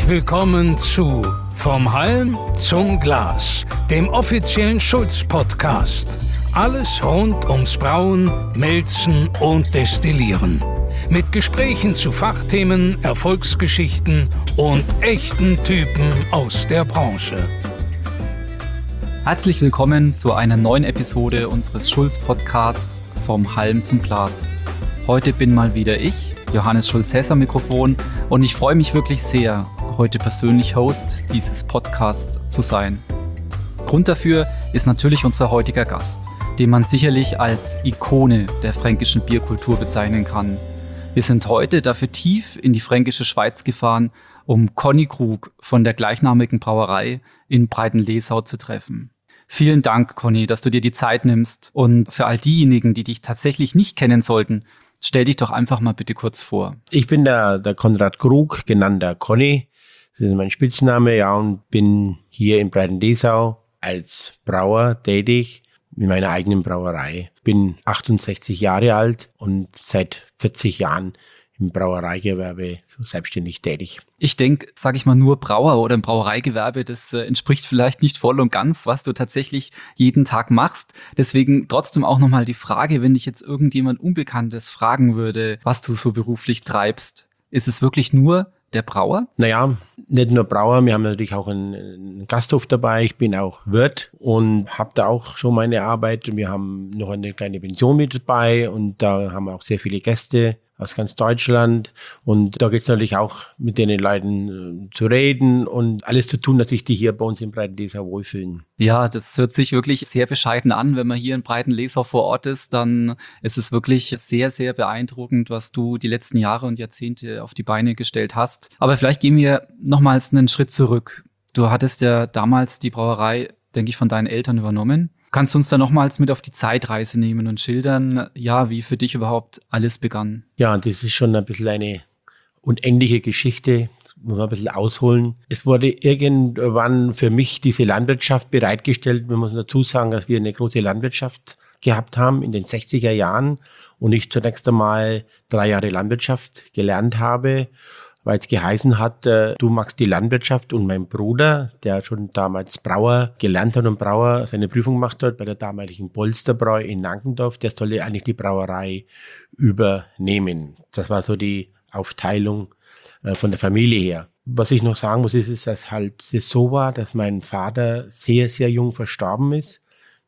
willkommen zu Vom Halm zum Glas, dem offiziellen Schulz-Podcast. Alles rund ums Brauen, Melzen und Destillieren. Mit Gesprächen zu Fachthemen, Erfolgsgeschichten und echten Typen aus der Branche. Herzlich willkommen zu einer neuen Episode unseres Schulz-Podcasts Vom Halm zum Glas. Heute bin mal wieder ich, Johannes Schulz-Hess am Mikrofon, und ich freue mich wirklich sehr, heute persönlich Host dieses Podcasts zu sein. Grund dafür ist natürlich unser heutiger Gast, den man sicherlich als Ikone der fränkischen Bierkultur bezeichnen kann. Wir sind heute dafür tief in die fränkische Schweiz gefahren, um Conny Krug von der gleichnamigen Brauerei in Breitenlesau zu treffen. Vielen Dank, Conny, dass du dir die Zeit nimmst. Und für all diejenigen, die dich tatsächlich nicht kennen sollten, stell dich doch einfach mal bitte kurz vor. Ich bin der Konrad Krug, genannter Conny. Das ist mein Spitzname, ja, und bin hier in Breitenlesau als Brauer tätig in meiner eigenen Brauerei. Bin 68 Jahre alt und seit 40 Jahren im Brauereigewerbe selbstständig tätig. Ich denke, sage ich mal, nur Brauer oder im Brauereigewerbe, das entspricht vielleicht nicht voll und ganz, was du tatsächlich jeden Tag machst. Deswegen trotzdem auch nochmal die Frage, wenn dich jetzt irgendjemand Unbekanntes fragen würde, was du so beruflich treibst. Ist es wirklich nur der Brauer? Naja, nicht nur Brauer, wir haben natürlich auch einen Gasthof dabei. Ich bin auch Wirt und habe da auch so meine Arbeit. Wir haben noch eine kleine Pension mit dabei und da haben wir auch sehr viele Gäste aus ganz Deutschland. Und da geht es natürlich auch mit den Leuten zu reden und alles zu tun, dass sich die hier bei uns in Breitenlesau wohlfühlen. Ja, das hört sich wirklich sehr bescheiden an. Wenn man hier in Breitenlesau vor Ort ist, dann ist es wirklich sehr, sehr beeindruckend, was du die letzten Jahre und Jahrzehnte auf die Beine gestellt hast. Aber vielleicht gehen wir nochmals einen Schritt zurück. Du hattest ja damals die Brauerei, denke ich, von deinen Eltern übernommen. Kannst du uns da nochmals mit auf die Zeitreise nehmen und schildern, ja, wie für dich überhaupt alles begann? Ja, das ist schon ein bisschen eine unendliche Geschichte. Muss man ein bisschen ausholen. Es wurde irgendwann für mich diese Landwirtschaft bereitgestellt. Man muss dazu sagen, dass wir eine große Landwirtschaft gehabt haben in den 60er Jahren und ich zunächst einmal 3 Jahre Landwirtschaft gelernt habe, weil es geheißen hat, du machst die Landwirtschaft, und mein Bruder, der schon damals Brauer gelernt hat und Brauer seine Prüfung gemacht hat bei der damaligen Polsterbräu in Nankendorf, der sollte eigentlich die Brauerei übernehmen. Das war so die Aufteilung von der Familie her. Was ich noch sagen muss, ist, dass halt es so war, dass mein Vater sehr, sehr jung verstorben ist.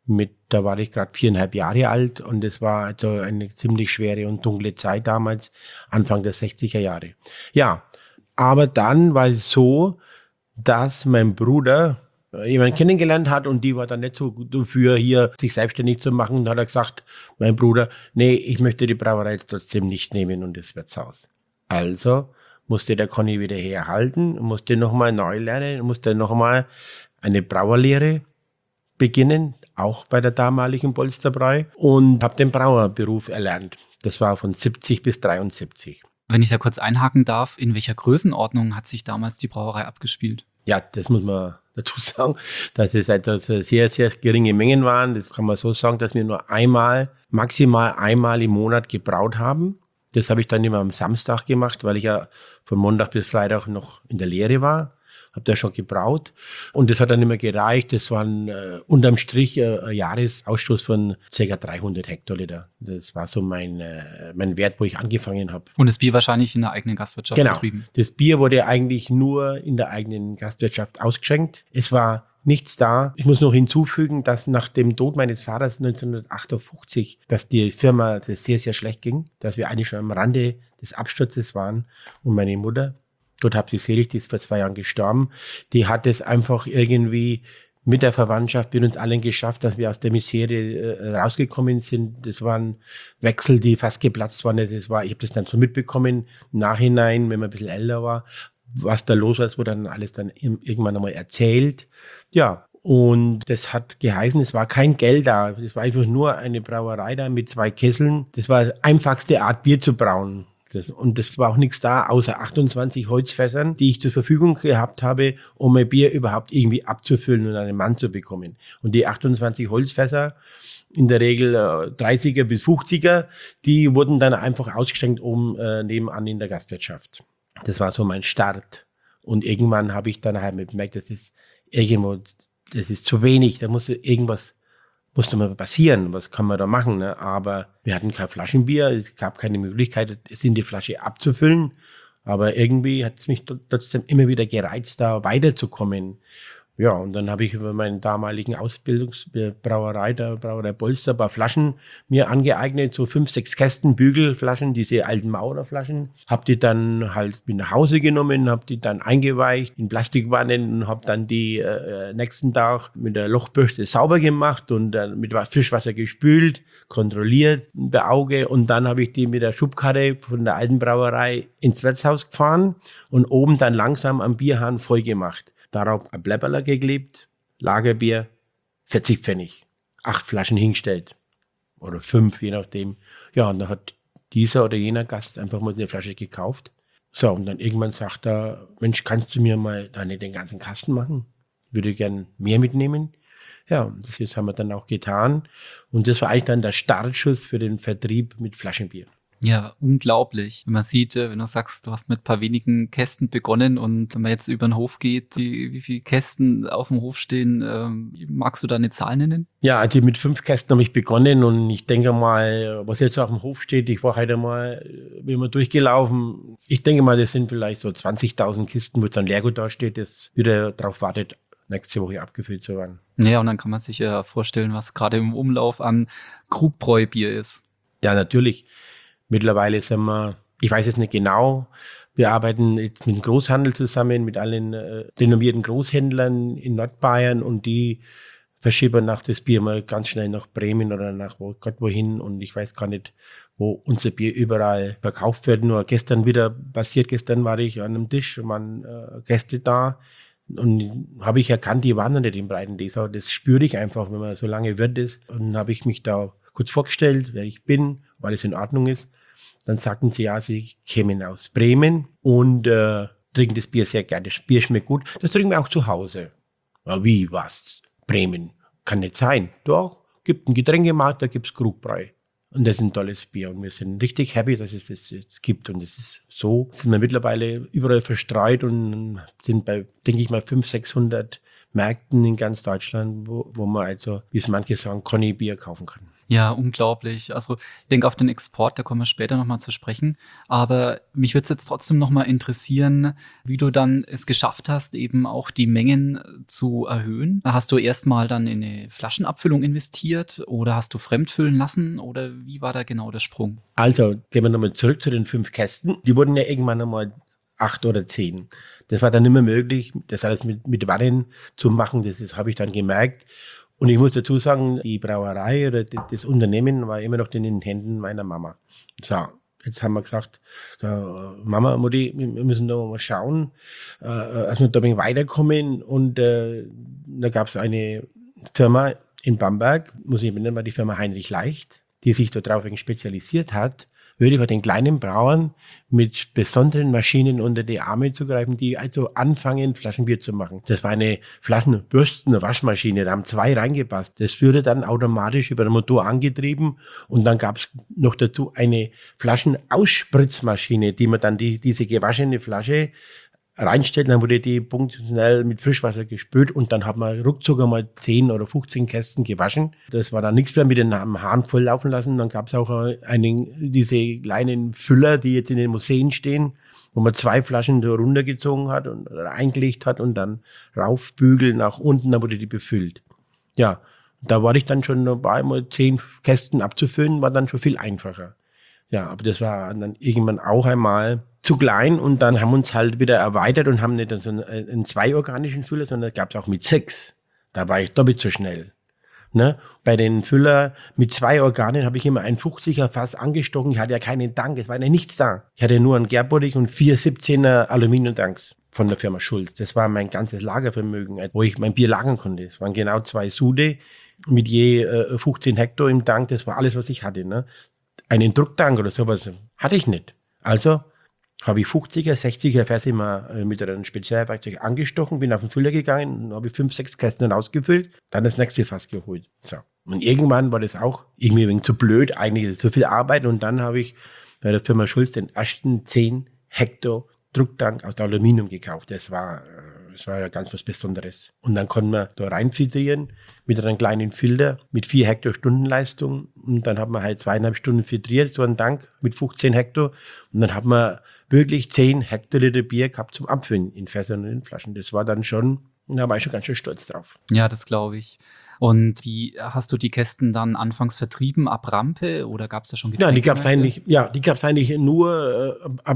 Da war ich gerade 4,5 Jahre alt und es war also eine ziemlich schwere und dunkle Zeit damals, Anfang der 60er Jahre. Ja, aber dann war es so, dass mein Bruder jemanden kennengelernt hat und die war dann nicht so gut dafür, hier sich selbstständig zu machen. Da hat er gesagt, mein Bruder, nee, ich möchte die Brauerei jetzt trotzdem nicht nehmen und das Wirtshaus. Also musste der Conny wieder herhalten, musste nochmal neu lernen, musste nochmal eine Brauerlehre beginnen, auch bei der damaligen Polsterbräu, und habe den Brauerberuf erlernt. Das war von 70 bis 73. Wenn ich da kurz einhaken darf, in welcher Größenordnung hat sich damals die Brauerei abgespielt? Ja, das muss man dazu sagen, dass es also sehr, sehr geringe Mengen waren. Das kann man so sagen, dass wir nur maximal einmal im Monat gebraut haben. Das habe ich dann immer am Samstag gemacht, weil ich ja von Montag bis Freitag noch in der Lehre war. Habe da schon gebraut und das hat dann immer gereicht. Das waren unterm Strich ein Jahresausstoß von ca. 300 Hektoliter. Das war so mein Wert, wo ich angefangen habe. Und das Bier wahrscheinlich in der eigenen Gastwirtschaft betrieben? Genau. Das Bier wurde eigentlich nur in der eigenen Gastwirtschaft ausgeschenkt. Es war nichts da. Ich muss noch hinzufügen, dass nach dem Tod meines Vaters 1958, dass die Firma das sehr, sehr schlecht ging, dass wir eigentlich schon am Rande des Absturzes waren, und meine Mutter, Gott hab sie selig, die ist vor 2 Jahren gestorben, die hat es einfach irgendwie mit der Verwandtschaft mit uns allen geschafft, dass wir aus der Misere rausgekommen sind. Das waren Wechsel, die fast geplatzt waren. Ich habe das dann so mitbekommen im Nachhinein, wenn man ein bisschen älter war, was da los war. Das wurde dann alles dann irgendwann einmal erzählt. Ja, und das hat geheißen, es war kein Geld da. Es war einfach nur eine Brauerei da mit 2 Kesseln. Das war die einfachste Art, Bier zu brauen. Und das war auch nichts da, außer 28 Holzfässern, die ich zur Verfügung gehabt habe, um mein Bier überhaupt irgendwie abzufüllen und einen Mann zu bekommen. Und die 28 Holzfässer, in der Regel 30er bis 50er, die wurden dann einfach ausgeschenkt oben nebenan in der Gastwirtschaft. Das war so mein Start. Und irgendwann habe ich dann halt gemerkt, das ist zu wenig, da musste mal passieren, was kann man da machen, ne? Aber wir hatten kein Flaschenbier, es gab keine Möglichkeit, es in die Flasche abzufüllen. Aber irgendwie hat es mich trotzdem immer wieder gereizt, da weiterzukommen. Ja, und dann habe ich über meinen damaligen Ausbildungsbrauerei, der Brauerei Polster, ein paar Flaschen mir angeeignet, so 5, 6 Kästen Bügelflaschen, diese alten Maurerflaschen. Habe die dann halt mit nach Hause genommen, habe die dann eingeweicht in Plastikwannen und habe dann die nächsten Tag mit der Lochbürste sauber gemacht und mit Frischwasser gespült, kontrolliert bei Auge. Und dann habe ich die mit der Schubkarre von der alten Brauerei ins Wirtshaus gefahren und oben dann langsam am Bierhahn voll gemacht. Darauf ein Bläpperler geklebt, Lagerbier, 40 Pfennig, 8 Flaschen hingestellt oder 5, je nachdem. Ja, und dann hat dieser oder jener Gast einfach mal eine Flasche gekauft. So, und dann irgendwann sagt er, Mensch, kannst du mir mal da nicht den ganzen Kasten machen? Würde gern mehr mitnehmen. Ja, und das haben wir dann auch getan. Und das war eigentlich dann der Startschuss für den Vertrieb mit Flaschenbier. Ja, unglaublich. Wenn man sieht, wenn du sagst, du hast mit ein paar wenigen Kästen begonnen und wenn man jetzt über den Hof geht, wie viele Kästen auf dem Hof stehen, magst du da eine Zahl nennen? Ja, also mit 5 Kästen habe ich begonnen und ich denke mal, was jetzt auf dem Hof steht, ich war heute mal, bin mal durchgelaufen. Ich denke mal, das sind vielleicht so 20.000 Kisten, wo dann Leergut da steht, das wieder darauf wartet, nächste Woche abgefüllt zu werden. Ja, und dann kann man sich ja vorstellen, was gerade im Umlauf an Krugbräubier ist. Ja, natürlich. Mittlerweile sind wir, ich weiß es nicht genau, wir arbeiten jetzt mit dem Großhandel zusammen, mit allen renommierten Großhändlern in Nordbayern und die verschieben nach das Bier mal ganz schnell nach Bremen oder nach Gott wohin und ich weiß gar nicht, wo unser Bier überall verkauft wird. Nur gestern war ich an einem Tisch, waren Gäste da und habe ich erkannt, die waren noch nicht in Breitendiesau. Das spüre ich einfach, wenn man so lange wird ist. Und habe ich mich da kurz vorgestellt, wer ich bin, weil es in Ordnung ist. Dann sagten sie, ja, sie kämen aus Bremen und trinken das Bier sehr gerne. Das Bier schmeckt gut. Das trinken wir auch zu Hause. Ja, wie, was? Bremen? Kann nicht sein. Doch, gibt einen Getränkemarkt, da gibt es Krugbräu. Und das ist ein tolles Bier. Und wir sind richtig happy, dass es das jetzt gibt. Und es ist so, sind wir mittlerweile überall verstreut und sind bei, denke ich mal, 500, 600 Märkten in ganz Deutschland, wo man also, wie es manche sagen, Conny-Bier kaufen kann. Ja, unglaublich. Also ich denke, auf den Export, da kommen wir später nochmal zu sprechen. Aber mich würde es jetzt trotzdem nochmal interessieren, wie du dann es geschafft hast, eben auch die Mengen zu erhöhen. Hast du erstmal dann in eine Flaschenabfüllung investiert oder hast du fremdfüllen lassen oder wie war da genau der Sprung? Also gehen wir nochmal zurück zu den 5 Kästen. Die wurden ja irgendwann nochmal 8 oder 10. Das war dann nicht mehr möglich, das alles mit Wannen zu machen. Das habe ich dann gemerkt. Und ich muss dazu sagen, die Brauerei oder das Unternehmen war immer noch in den Händen meiner Mama. So, jetzt haben wir gesagt, Mama, Mutti, wir müssen da mal schauen, dass wir da ein wenig weiterkommen. Und da gab es eine Firma in Bamberg, muss ich nennen, war die Firma Heinrich Leicht, die sich darauf spezialisiert hat, würde bei den kleinen Brauern mit besonderen Maschinen unter die Arme zu greifen, die also anfangen, Flaschenbier zu machen. Das war eine Flaschenbürsten-Waschmaschine, da haben 2 reingepasst. Das wurde dann automatisch über den Motor angetrieben und dann gab es noch dazu eine Flaschenausspritzmaschine, die man dann diese gewaschene Flasche reinstellt, dann wurde die punktionell mit Frischwasser gespült und dann hat man ruckzuck einmal 10 oder 15 Kästen gewaschen. Das war dann nichts mehr mit den Hahn voll laufen lassen. Dann gab es auch diese kleinen Füller, die jetzt in den Museen stehen, wo man 2 Flaschen so runtergezogen hat und eingelegt hat und dann raufbügeln nach unten, dann wurde die befüllt. Ja, da war ich dann schon dabei, mal 10 Kästen abzufüllen, war dann schon viel einfacher. Ja, aber das war dann irgendwann auch einmal zu klein und dann haben wir uns halt wieder erweitert und haben nicht so einen 2-organischen Füller, sondern gab es auch mit 6. Da war ich doppelt so schnell. Ne? Bei den Füller mit 2 Organen habe ich immer ein 50er Fass angestochen. Ich hatte ja keinen Tank, es war ja nichts da. Ich hatte nur einen Gärbottich und 4 17er Aluminiumtanks von der Firma Schulz. Das war mein ganzes Lagervermögen, wo ich mein Bier lagern konnte. Es waren genau 2 Sude mit je 15 Hektar im Tank. Das war alles, was ich hatte. Ne? Einen Drucktank oder sowas hatte ich nicht. Also habe ich 50er, 60er Fässer mal mit einem Spezialwerkzeug angestochen, bin auf den Füller gegangen und habe 5, 6 Kästen rausgefüllt, dann das nächste Fass geholt. So. Und irgendwann war das auch irgendwie ein wenig zu blöd, eigentlich zu viel Arbeit und dann habe ich bei der Firma Schulz den ersten 10 Hektar Drucktank aus Aluminium gekauft. Das war ja ganz was Besonderes. Und dann konnten wir da reinfiltrieren mit einem kleinen Filter mit 4 Hektar Stundenleistung. Und dann haben wir halt 2,5 Stunden filtriert, so einen Tank mit 15 Hektar. Und dann haben wir wirklich 10 Hektoliter Bier gehabt zum Abfüllen in Fässern und in Flaschen. Das war dann schon, da war ich schon ganz schön stolz drauf. Ja, das glaube ich. Und wie hast du die Kästen dann anfangs vertrieben, ab Rampe oder gab es da schon Ja, die gab es eigentlich nur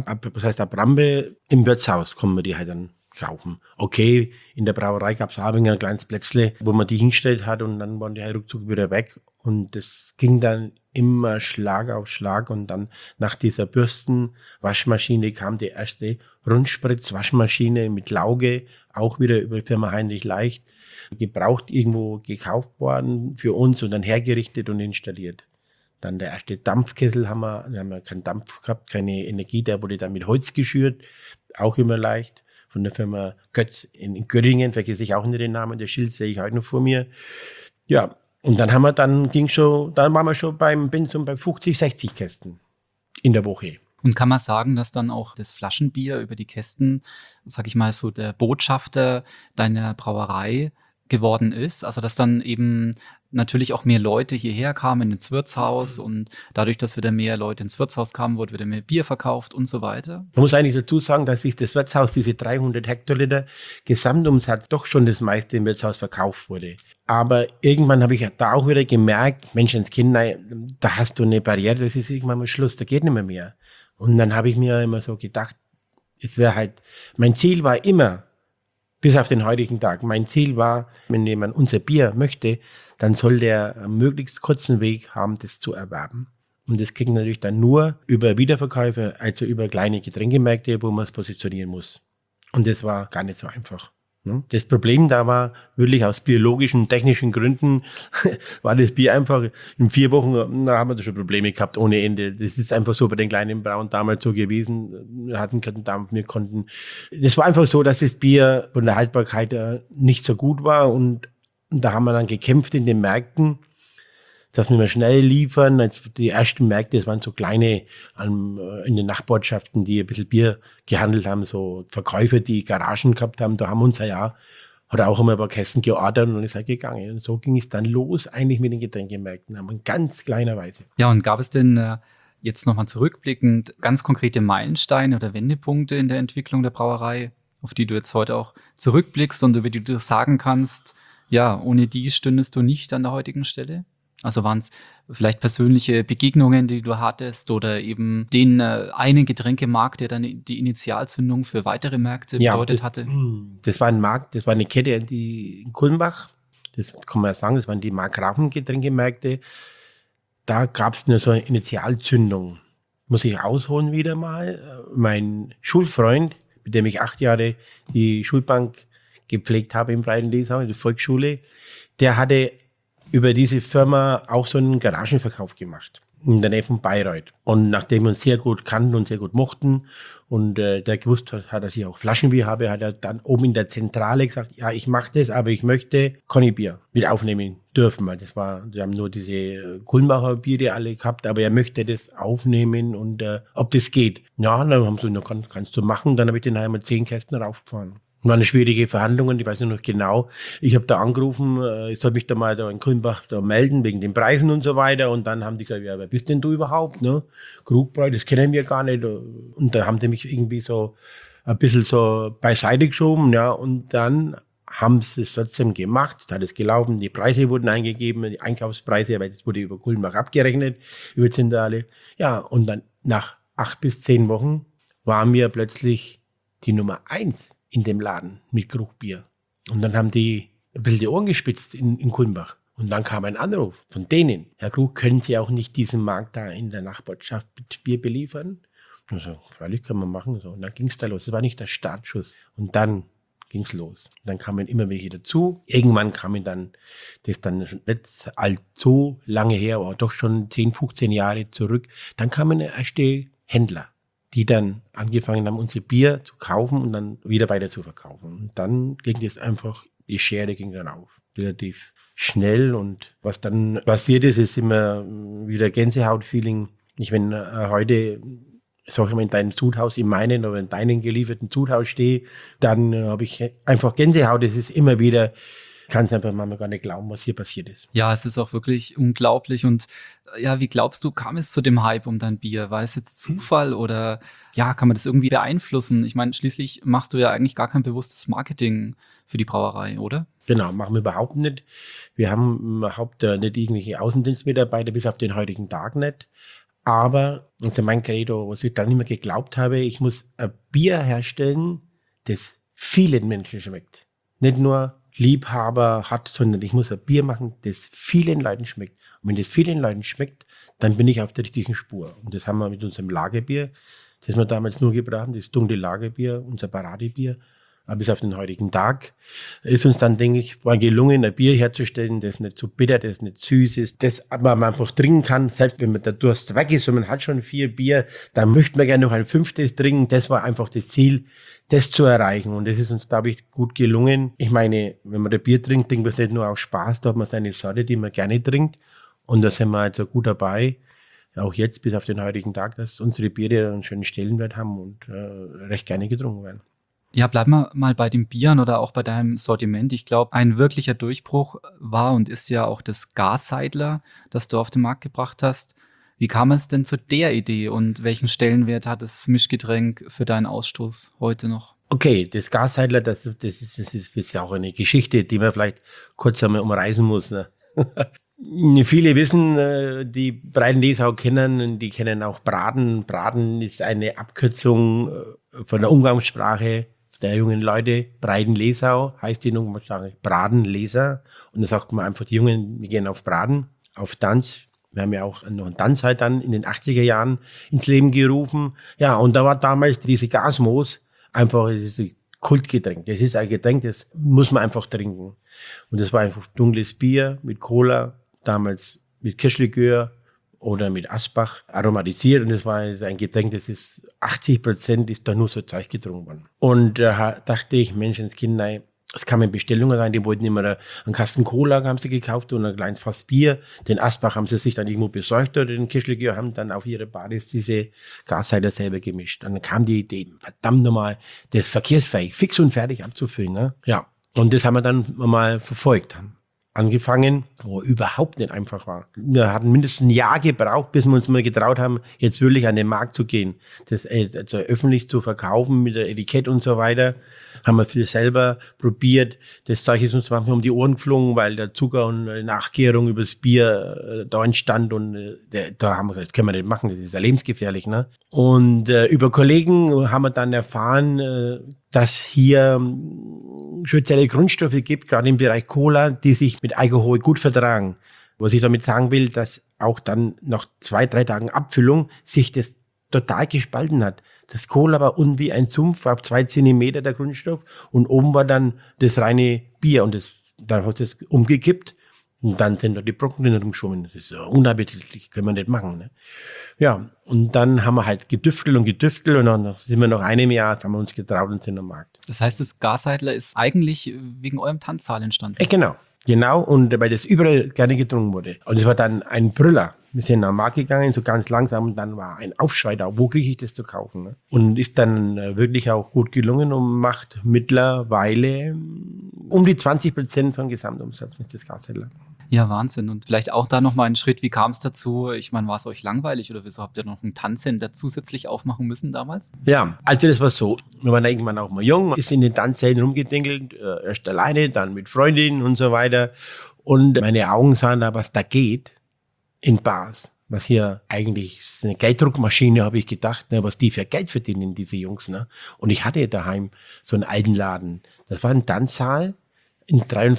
ab Rampe im Wirtshaus konnten wir die halt dann kaufen. Okay, in der Brauerei gab es ein kleines Plätzle, wo man die hingestellt hat und dann waren die halt ruckzuck wieder weg. Und das ging dann immer Schlag auf Schlag und dann nach dieser Bürstenwaschmaschine kam die erste Rundspritzwaschmaschine mit Lauge, auch wieder über die Firma Heinrich Leicht, gebraucht irgendwo gekauft worden für uns und dann hergerichtet und installiert. Dann der erste Dampfkessel haben wir keinen Dampf gehabt, keine Energie, der wurde dann mit Holz geschürt, auch immer leicht. Von der Firma Götz in Göttingen, vergesse ich auch nicht den Namen, der Schild sehe ich heute noch vor mir. Ja, und dann waren wir schon beim Pensum bei 50, 60 Kästen in der Woche. Und kann man sagen, dass dann auch das Flaschenbier über die Kästen, sag ich mal, so der Botschafter deiner Brauerei geworden ist? Also dass dann eben natürlich auch mehr Leute hierher kamen ins Wirtshaus und dadurch, dass wieder mehr Leute ins Wirtshaus kamen, wurde wieder mehr Bier verkauft und so weiter? Man muss eigentlich dazu sagen, dass sich das Wirtshaus, diese 300 Hektoliter Gesamtumsatz, doch schon das meiste im Wirtshaus verkauft wurde. Aber irgendwann habe ich da auch wieder gemerkt, Menschenskind, da hast du eine Barriere, das ist irgendwann mal Schluss, da geht nicht mehr. Und dann habe ich mir immer so gedacht, es wäre halt, mein Ziel war immer, bis auf den heutigen Tag, mein Ziel war, wenn jemand unser Bier möchte, dann soll der einen möglichst kurzen Weg haben, das zu erwerben. Und das kriegt natürlich dann nur über Wiederverkäufe, also über kleine Getränkemärkte, wo man es positionieren muss. Und das war gar nicht so einfach. Das Problem da war, wirklich aus biologischen, technischen Gründen, war das Bier einfach in 4 Wochen, da haben wir da schon Probleme gehabt ohne Ende. Das ist einfach so bei den kleinen Brauen damals so gewesen. Wir hatten keinen Dampf, das war einfach so, dass das Bier von der Haltbarkeit nicht so gut war und da haben wir dann gekämpft in den Märkten, dass wir schnell liefern. Also die ersten Märkte, das waren so kleine in den Nachbarschaften, die ein bisschen Bier gehandelt haben, so Verkäufer, die Garagen gehabt haben. Da haben wir uns hat auch immer ein paar Kästen geordert und dann ist halt gegangen. Und so ging es dann los eigentlich mit den Getränkemärkten, aber in ganz kleiner Weise. Ja, und gab es denn jetzt nochmal zurückblickend ganz konkrete Meilensteine oder Wendepunkte in der Entwicklung der Brauerei, auf die du jetzt heute auch zurückblickst und über die du sagen kannst, ja, ohne die stündest du nicht an der heutigen Stelle? Also waren es vielleicht persönliche Begegnungen, die du hattest oder eben den einen Getränkemarkt, der dann die Initialzündung für weitere Märkte bedeutet hatte? Das war ein Markt, das war eine Kette in Kulmbach. Das kann man ja sagen, das waren die Markgrafen-Getränkemärkte. Da gab es so eine Initialzündung. Muss ich ausholen wieder mal. Mein Schulfreund, mit dem ich 8 Jahre die Schulbank gepflegt habe in Breitenliesau, in der Volksschule, der hatte über diese Firma auch so einen Garagenverkauf gemacht in der Nähe von Bayreuth. Und nachdem wir uns sehr gut kannten und sehr gut mochten und der gewusst hat, dass ich auch Flaschenbier habe, hat er dann oben in der Zentrale gesagt, ja, ich mache das, aber ich möchte Conny-Bier mit aufnehmen dürfen. Weil wir haben nur diese Kulmbacher Biere alle gehabt, aber er möchte das aufnehmen und ob das geht. Ja, dann haben sie gesagt, kannst du machen. Dann habe ich den einmal 10 Kästen raufgefahren. Waren schwierige Verhandlungen, ich weiß noch genau. Ich habe da angerufen, ich soll mich da mal in Kulmbach melden, wegen den Preisen und so weiter. Und dann haben die gesagt, ja, wer bist denn du überhaupt? Ne? Krugbräu, das kennen wir gar nicht. Und da haben die mich irgendwie so ein bisschen so beiseite geschoben. Ja. Und dann haben sie es trotzdem gemacht, es hat es gelaufen, die Preise wurden eingegeben, die Einkaufspreise, weil das wurde über Kulmbach abgerechnet, über Zentrale. Ja, und dann nach 8 bis 10 Wochen waren wir plötzlich die Nummer 1 in dem Laden mit Krugbier. Und dann haben die ein bisschen die Ohren gespitzt in Kulmbach. Und dann kam ein Anruf von denen. Herr Krug, können Sie auch nicht diesen Markt da in der Nachbarschaft mit Bier beliefern? Und so, freilich kann man machen. So. Und dann ging es da los. Das war nicht der Startschuss. Und dann ging es los. Und dann kamen immer welche dazu. Irgendwann kamen dann, das dann nicht allzu lange her, aber doch schon 10, 15 Jahre zurück, dann kamen erste Händler, die dann angefangen haben, unser Bier zu kaufen und dann wieder weiter zu verkaufen. Und dann ging das einfach, die Schere ging dann auf. Relativ schnell. Und was dann passiert ist immer wieder Gänsehaut-Feeling. Wenn heute sag ich mal, in deinem Zuthaus, in meinen oder in deinen gelieferten Zuthaus stehe, dann habe ich einfach Gänsehaut. Das ist immer wieder, kann es einfach manchmal gar nicht glauben, was hier passiert ist. Ja, es ist auch wirklich unglaublich. Und ja, wie glaubst du, kam es zu dem Hype um dein Bier? War es jetzt Zufall oder ja, kann man das irgendwie beeinflussen? Ich meine, schließlich machst du ja eigentlich gar kein bewusstes Marketing für die Brauerei, oder? Genau, machen wir überhaupt nicht. Wir haben überhaupt nicht irgendwelche Außendienstmitarbeiter, bis auf den heutigen Tag nicht. Aber, also mein Credo, was ich dann immer geglaubt habe, ich muss ein Bier herstellen, das vielen Menschen schmeckt. Nicht nur Liebhaber hat, sondern ich muss ein Bier machen, das vielen Leuten schmeckt. Und wenn das vielen Leuten schmeckt, dann bin ich auf der richtigen Spur. Und das haben wir mit unserem Lagerbier, das wir damals nur gebracht haben, das dunkle Lagerbier, unser Paradebier. Aber bis auf den heutigen Tag ist uns dann, denke ich, mal gelungen, ein Bier herzustellen, das nicht so bitter, das nicht süß ist, das man einfach trinken kann, selbst wenn man der Durst weg ist und man hat schon 4 Bier, dann möchte man gerne noch ein 5. trinken. Das war einfach das Ziel, das zu erreichen. Und das ist uns, glaube ich, gut gelungen. Ich meine, wenn man ein Bier trinkt, trinkt man es nicht nur aus Spaß, da hat man seine Sorte, die man gerne trinkt. Und da sind wir also gut dabei, auch jetzt bis auf den heutigen Tag, dass unsere Biere einen schönen Stellenwert haben und recht gerne getrunken werden. Ja, bleiben wir mal bei den Bieren oder auch bei deinem Sortiment. Ich glaube, ein wirklicher Durchbruch war und ist ja auch das Garseidler, das du auf den Markt gebracht hast. Wie kam es denn zu der Idee und welchen Stellenwert hat das Mischgetränk für deinen Ausstoß heute noch? Okay, das Garseidler, das ist auch eine Geschichte, die man vielleicht kurz einmal umreißen muss. Ne? Viele wissen, die Breiten-Lesau kennen, die kennen auch Braden. Braden ist eine Abkürzung von der Umgangssprache der jungen Leute. Breiten-Lesau heißt die in Umgangssprache Braden-Leser. Und da sagt man einfach, die Jungen, wir gehen auf Braden, auf Tanz. Wir haben ja auch noch einen Tanz halt dann in den 80er Jahren ins Leben gerufen. Ja, und da war damals diese Gasmoos einfach dieses Kultgetränk. Das ist ein Getränk, das muss man einfach trinken. Und das war einfach dunkles Bier mit Cola, damals mit Kirschlikör oder mit Asbach aromatisiert. Und das war ein Getränk, das ist 80% ist da nur so Zeug getrunken worden. Und da dachte ich, Menschenskind, nein, es kamen Bestellungen rein, die wollten immer einen Kasten Cola haben sie gekauft und ein kleines Fass Bier. Den Asbach haben sie sich dann irgendwo besorgt oder den Kirschlikör haben dann auf ihre Badis diese Garseidler selber gemischt. Und dann kam die Idee, verdammt nochmal, das verkehrsfähig, fix und fertig abzufüllen. Ne? Ja, und das haben wir dann mal verfolgt. Angefangen, wo überhaupt nicht einfach war. Wir hatten mindestens ein Jahr gebraucht, bis wir uns mal getraut haben, jetzt wirklich an den Markt zu gehen. Das also öffentlich zu verkaufen mit der Etikett und so weiter. Haben wir viel selber probiert. Das Zeug ist uns manchmal um die Ohren geflogen, weil der Zucker und die Nachgärung übers Bier da entstand und da haben wir gesagt, das können wir nicht machen, das ist ja lebensgefährlich. Ne? Und über Kollegen haben wir dann erfahren, dass hier spezielle Grundstoffe gibt, gerade im Bereich Cola, die sich mit Alkohol gut vertragen. Was ich damit sagen will, dass auch dann nach 2-3 Tagen Abfüllung sich das total gespalten hat. Das Cola war unten wie ein Sumpf, auf 2 Zentimeter der Grundstoff und oben war dann das reine Bier und dann hat es umgekippt und dann sind da die Brocken drin rumgeschwommen. Das ist so unappetitlich, können wir nicht machen. Ne? Ja, und dann haben wir halt gedüftelt und dann sind wir nach einem Jahr, haben wir uns getraut und sind am Markt. Das heißt, das Garseidler ist eigentlich wegen eurem Tanzsaal entstanden? Genau, und weil das überall gerne getrunken wurde. Und es war dann ein Brüller. Wir sind am Markt gegangen, so ganz langsam, und dann war ein Aufschrei da, wo kriege ich das zu kaufen? Ne? Und ist dann wirklich auch gut gelungen und macht mittlerweile um die 20% vom Gesamtumsatz mit das Garseidler. Ja, Wahnsinn. Und vielleicht auch da nochmal einen Schritt, wie kam es dazu? Ich meine, war es euch langweilig oder wieso habt ihr noch einen Tanzcenter zusätzlich aufmachen müssen damals? Ja, also das war so. Wir waren irgendwann auch mal jung, ist in den Tanzzelten rumgedingelt, erst alleine, dann mit Freundinnen und so weiter. Und meine Augen sahen da, was da geht in Bars. Was hier eigentlich ist eine Gelddruckmaschine, habe ich gedacht, ne, was die für Geld verdienen, diese Jungs. Ne? Und ich hatte daheim so einen alten Laden. Das war ein Tanzsaal in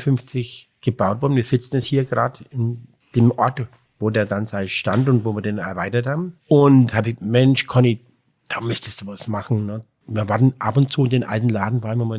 53 gebaut worden. Wir sitzen jetzt hier gerade in dem Ort, wo der Tanzsaal stand und wo wir den erweitert haben. Und habe ich, Mensch, Conny, da müsstest du was machen. Ne? Wir waren ab und zu in den alten Laden, war immer mal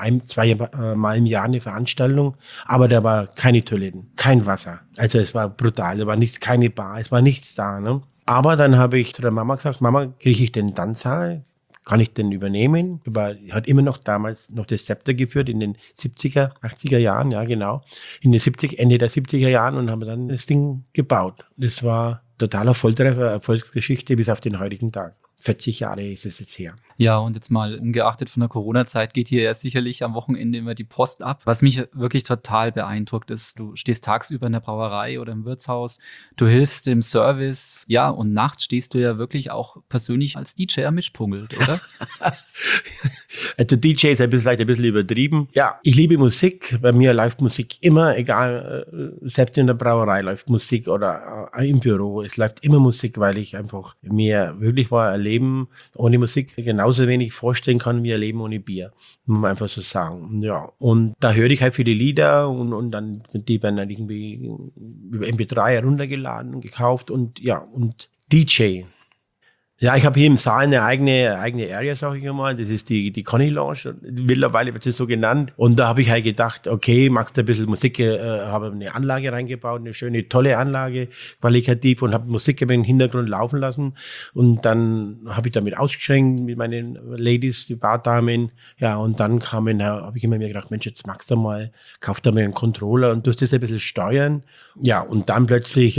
1-2 Mal im Jahr eine Veranstaltung, aber da war keine Toiletten, kein Wasser. Also es war brutal, da war nichts, keine Bar, es war nichts da. Ne? Aber dann habe ich zu der Mama gesagt, Mama, kriege ich den Tanzsaal? Kann ich den übernehmen? Hat immer noch damals noch das Zepter geführt in den 70er, 80er Jahren, ja genau. In den Ende der 70er Jahren und haben dann das Ding gebaut. Das war totaler Volltreffer, Erfolgsgeschichte bis auf den heutigen Tag. 40 Jahre ist es jetzt her. Ja, und jetzt mal ungeachtet von der Corona-Zeit geht hier ja sicherlich am Wochenende immer die Post ab. Was mich wirklich total beeindruckt ist, du stehst tagsüber in der Brauerei oder im Wirtshaus, du hilfst im Service, ja, und nachts stehst du ja wirklich auch persönlich als DJ am Mischpult, oder? Also DJ ist vielleicht ein bisschen übertrieben. Ja, ich liebe Musik. Bei mir läuft Musik immer, egal, selbst in der Brauerei läuft Musik oder im Büro. Es läuft immer Musik, weil ich einfach mir wirklich ein Leben ohne Musik genauso wenig vorstellen kann wie ein Leben ohne Bier. Muss man einfach so sagen. Ja, und da höre ich halt viele Lieder und dann die werden dann irgendwie über MP3 heruntergeladen und gekauft und ja, und DJ. Ja, ich habe hier im Saal eine eigene Area, sage ich einmal. Das ist die Conny Lounge. Mittlerweile wird sie so genannt. Und da habe ich halt gedacht, okay, magst du ein bisschen Musik, habe eine Anlage reingebaut, eine schöne, tolle Anlage, qualitativ, und habe Musik im Hintergrund laufen lassen. Und dann habe ich damit ausgeschenkt mit meinen Ladies, die Bardamen. Ja, und dann habe ich immer mir gedacht, Mensch, jetzt magst du mal, kauf da mal einen Controller und tust das ein bisschen steuern. Ja, und dann plötzlich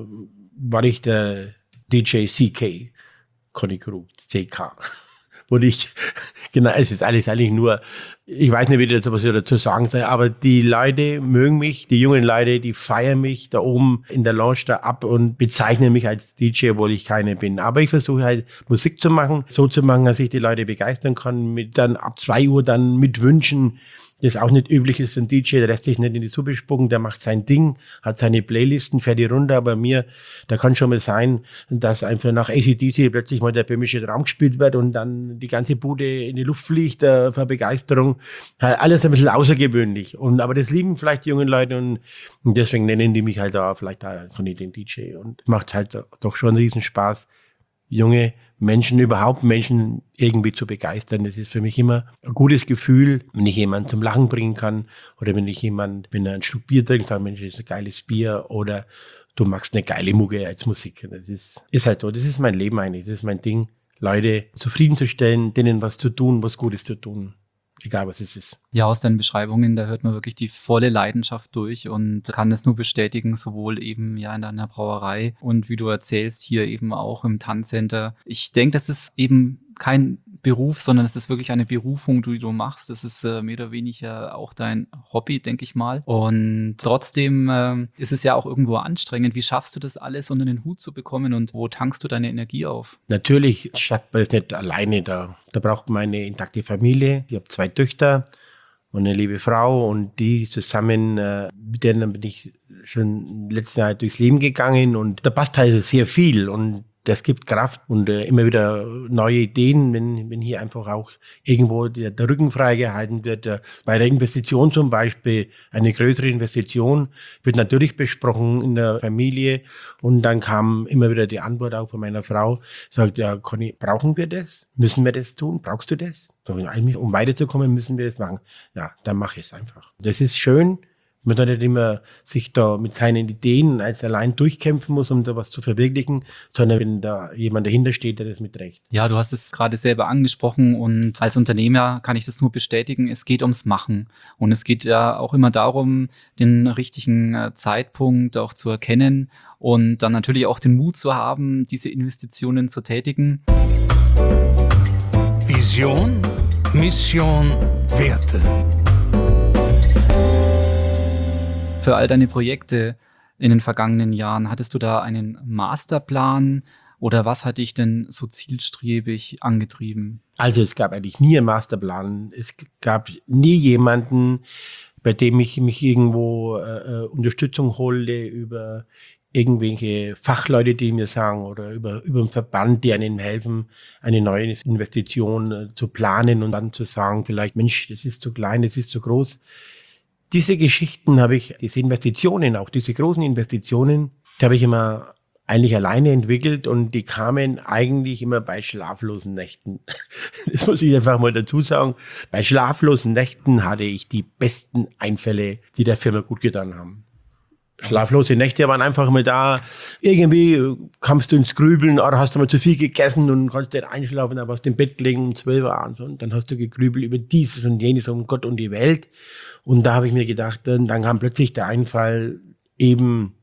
war ich der DJ CK. Conny Krug, CK. Und genau, es ist alles eigentlich nur, ich weiß nicht, was ich dazu sagen soll, aber die Leute mögen mich, die jungen Leute, die feiern mich da oben in der Lounge da ab und bezeichnen mich als DJ, obwohl ich keine bin. Aber ich versuche halt Musik zu machen, so zu machen, dass ich die Leute begeistern kann, mit dann ab 2 Uhr dann mit Wünschen. Das auch nicht üblich ist, ein DJ, der lässt sich nicht in die Suppe spucken, der macht sein Ding, hat seine Playlisten, fährt die runter, aber da kann schon mal sein, dass einfach nach AC/DC plötzlich mal der böhmische Traum gespielt wird und dann die ganze Bude in die Luft fliegt vor Begeisterung. Alles ein bisschen außergewöhnlich. Aber das lieben vielleicht die jungen Leute und deswegen nennen die mich halt da vielleicht den DJ und macht halt doch schon einen Riesenspaß, junge Menschen irgendwie zu begeistern. Das ist für mich immer ein gutes Gefühl, wenn ich jemanden zum Lachen bringen kann oder wenn er einen Schluck Bier trinkt, sagt, Mensch, das ist ein geiles Bier oder du magst eine geile Mucke als Musik. Das ist halt so, das ist mein Leben eigentlich, das ist mein Ding, Leute zufriedenzustellen, denen was zu tun, was Gutes zu tun. Egal, was es ist. Ja, aus deinen Beschreibungen, da hört man wirklich die volle Leidenschaft durch und kann das nur bestätigen, sowohl eben ja in deiner Brauerei und wie du erzählst, hier eben auch im Tanzcenter. Ich denke, das ist eben kein Beruf, sondern es ist wirklich eine Berufung, die du machst. Das ist mehr oder weniger auch dein Hobby, denke ich mal. Und trotzdem ist es ja auch irgendwo anstrengend. Wie schaffst du das alles unter den Hut zu bekommen und wo tankst du deine Energie auf? Natürlich schafft man es nicht alleine. Da braucht man eine intakte Familie. Ich habe 2 Töchter und eine liebe Frau und die zusammen, mit denen bin ich schon letzten Jahr durchs Leben gegangen und da passt halt sehr viel und das gibt Kraft und immer wieder neue Ideen, wenn hier einfach auch irgendwo der Rücken freigehalten wird. Bei der Investition zum Beispiel, eine größere Investition, wird natürlich besprochen in der Familie und dann kam immer wieder die Antwort auch von meiner Frau, sagt, ja Conny, brauchen wir das? Müssen wir das tun? Brauchst du das? Um weiterzukommen, müssen wir das machen. Ja, dann mache ich es einfach. Das ist schön. Man hat nicht immer sich da mit seinen Ideen als allein durchkämpfen muss, um da was zu verwirklichen, sondern wenn da jemand dahinter steht, der das mitträgt. Ja, du hast es gerade selber angesprochen und als Unternehmer kann ich das nur bestätigen, es geht ums Machen und es geht ja auch immer darum, den richtigen Zeitpunkt auch zu erkennen und dann natürlich auch den Mut zu haben, diese Investitionen zu tätigen. Vision, Mission, Werte. Für all deine Projekte in den vergangenen Jahren, hattest du da einen Masterplan oder was hat dich denn so zielstrebig angetrieben? Also es gab eigentlich nie einen Masterplan. Es gab nie jemanden, bei dem ich mich irgendwo Unterstützung holte über irgendwelche Fachleute, die mir sagen oder über einen Verband, die einem helfen, eine neue Investition zu planen und dann zu sagen, vielleicht, Mensch, das ist zu klein, das ist zu groß. Diese Geschichten diese Investitionen, auch diese großen Investitionen, die habe ich immer eigentlich alleine entwickelt und die kamen eigentlich immer bei schlaflosen Nächten. Das muss ich einfach mal dazu sagen. Bei schlaflosen Nächten hatte ich die besten Einfälle, die der Firma gut getan haben. Schlaflose Nächte waren einfach mal da. Irgendwie kamst du ins Grübeln, oder hast du mal zu viel gegessen und kannst nicht einschlafen, aber aus dem Bett gelegen um 12 Uhr an. Und dann hast du gegrübelt über dieses und jenes, um Gott und die Welt. Und da habe ich mir gedacht, dann kam plötzlich der Einfall, eben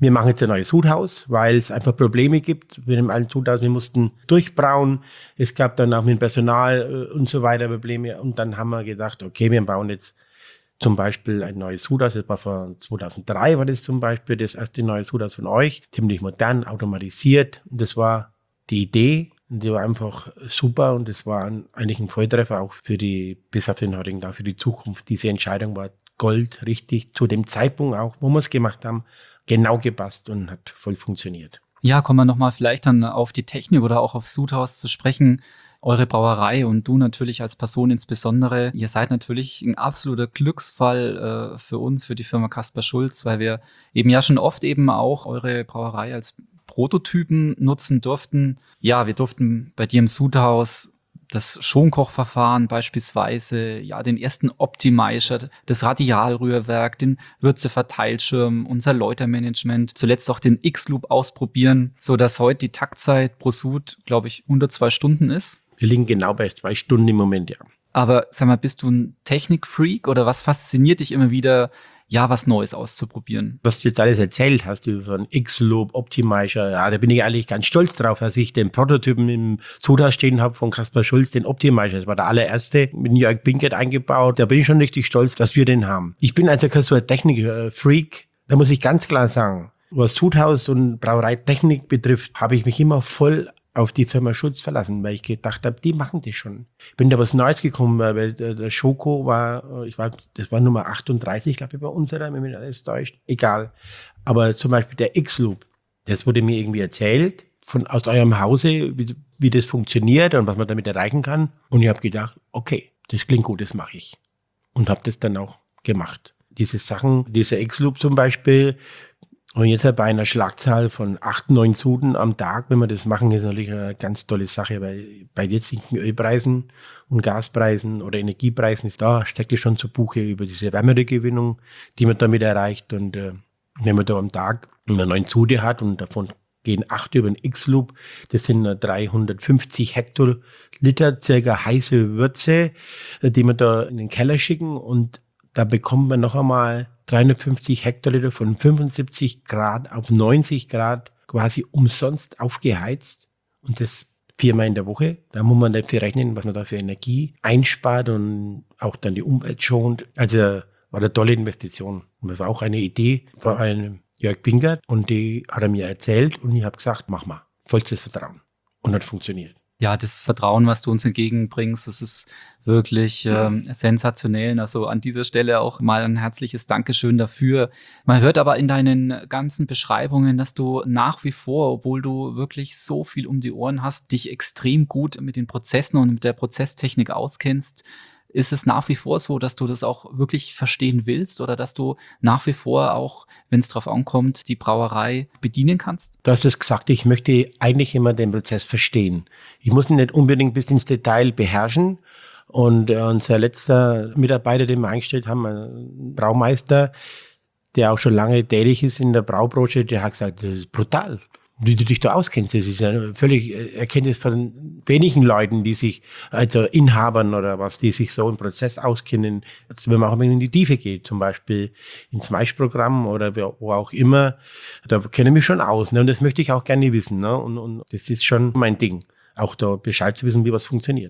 wir machen jetzt ein neues Sudhaus, weil es einfach Probleme gibt mit dem alten Sudhaus. Wir mussten durchbrauen. Es gab dann auch mit dem Personal und so weiter Probleme. Und dann haben wir gedacht, okay, wir bauen jetzt zum Beispiel ein neues Sudhaus. Das war von 2003 war das zum Beispiel das erste neue Sudhaus von euch. Ziemlich modern, automatisiert. Und das war die Idee. Und die war einfach super. Und das war eigentlich ein Volltreffer auch bis auf den heutigen Tag, für die Zukunft. Diese Entscheidung war Gold, richtig, zu dem Zeitpunkt auch, wo wir es gemacht haben, genau gepasst und hat voll funktioniert. Ja, kommen wir nochmal vielleicht dann auf die Technik oder auch aufs Sudhaus zu sprechen. Eure Brauerei und du natürlich als Person insbesondere, ihr seid natürlich ein absoluter Glücksfall für uns, für die Firma Kaspar Schulz, weil wir eben ja schon oft eben auch eure Brauerei als Prototypen nutzen durften. Ja, wir durften bei dir im Sudhaus das Schonkochverfahren beispielsweise, ja, den ersten Optimizer, das Radialrührwerk, den Würzeverteilschirm, unser Läutermanagement, zuletzt auch den X-Loop ausprobieren, sodass heute die Taktzeit pro Sud, glaube ich, unter 2 Stunden ist. Wir liegen genau bei 2 Stunden im Moment, ja. Aber sag mal, bist du ein Technikfreak oder was fasziniert dich immer wieder, ja, was Neues auszuprobieren? Was du jetzt alles erzählt hast über einen X-Loop, Optimizer, ja, da bin ich eigentlich ganz stolz drauf, dass ich den Prototypen im Sudhaus stehen habe von Kaspar Schulz, den Optimizer. Das war der allererste, mit Jörg Binkert eingebaut. Da bin ich schon richtig stolz, dass wir den haben. Ich bin also so ein Technik-Freak. Da muss ich ganz klar sagen, was Sudhaus und Brauereitechnik betrifft, habe ich mich immer voll auf die Firma Schulz verlassen, weil ich gedacht habe, die machen das schon. Ich bin da was Neues gekommen, weil der Schoko das war Nummer 38, glaube ich, bei unserer, wenn mich alles täuscht. Egal. Aber zum Beispiel der X-Loop, das wurde mir irgendwie erzählt, aus eurem Hause, wie das funktioniert und was man damit erreichen kann. Und ich habe gedacht, okay, das klingt gut, das mache ich. Und habe das dann auch gemacht. Diese Sachen, dieser X-Loop zum Beispiel, und jetzt bei einer Schlagzahl von 8, 9 Suden am Tag, wenn wir das machen, ist natürlich eine ganz tolle Sache, weil bei jetzigen Ölpreisen und Gaspreisen oder Energiepreisen steckt es schon zu Buche über diese Wärmerückgewinnung, die man damit erreicht. Und wenn man da am Tag 9 Sude hat und davon gehen 8 über den X-Loop, das sind 350 Hektoliter circa heiße Würze, die wir da in den Keller schicken, und da bekommt man noch einmal 350 Hektoliter von 75 Grad auf 90 Grad quasi umsonst aufgeheizt. Und das 4-mal in der Woche. Da muss man dafür rechnen, was man da für Energie einspart und auch dann die Umwelt schont. Also war eine tolle Investition. Und das war auch eine Idee von einem Jörg Binkert, und die hat er mir erzählt und ich habe gesagt, mach mal. Vollstes Vertrauen. Und hat funktioniert. Ja, das Vertrauen, was du uns entgegenbringst, das ist wirklich sensationell. Also an dieser Stelle auch mal ein herzliches Dankeschön dafür. Man hört aber in deinen ganzen Beschreibungen, dass du nach wie vor, obwohl du wirklich so viel um die Ohren hast, dich extrem gut mit den Prozessen und mit der Prozesstechnik auskennst. Ist es nach wie vor so, dass du das auch wirklich verstehen willst oder dass du nach wie vor auch, wenn es drauf ankommt, die Brauerei bedienen kannst? Du hast es gesagt, ich möchte eigentlich immer den Prozess verstehen. Ich muss ihn nicht unbedingt bis ins Detail beherrschen. Und unser letzter Mitarbeiter, den wir eingestellt haben, ein Braumeister, der auch schon lange tätig ist in der Braubranche, der hat gesagt, das ist brutal. Wie du dich da auskennst, das ist ja völlig Erkenntnis von wenigen Leuten, die sich, also Inhabern oder was, die sich so im Prozess auskennen. Also wenn man auch in die Tiefe geht, zum Beispiel ins Maischprogramm oder wo auch immer, da kenne ich mich schon aus, ne? Und das möchte ich auch gerne wissen, ne? Und das ist schon mein Ding, auch da Bescheid zu wissen, wie was funktioniert.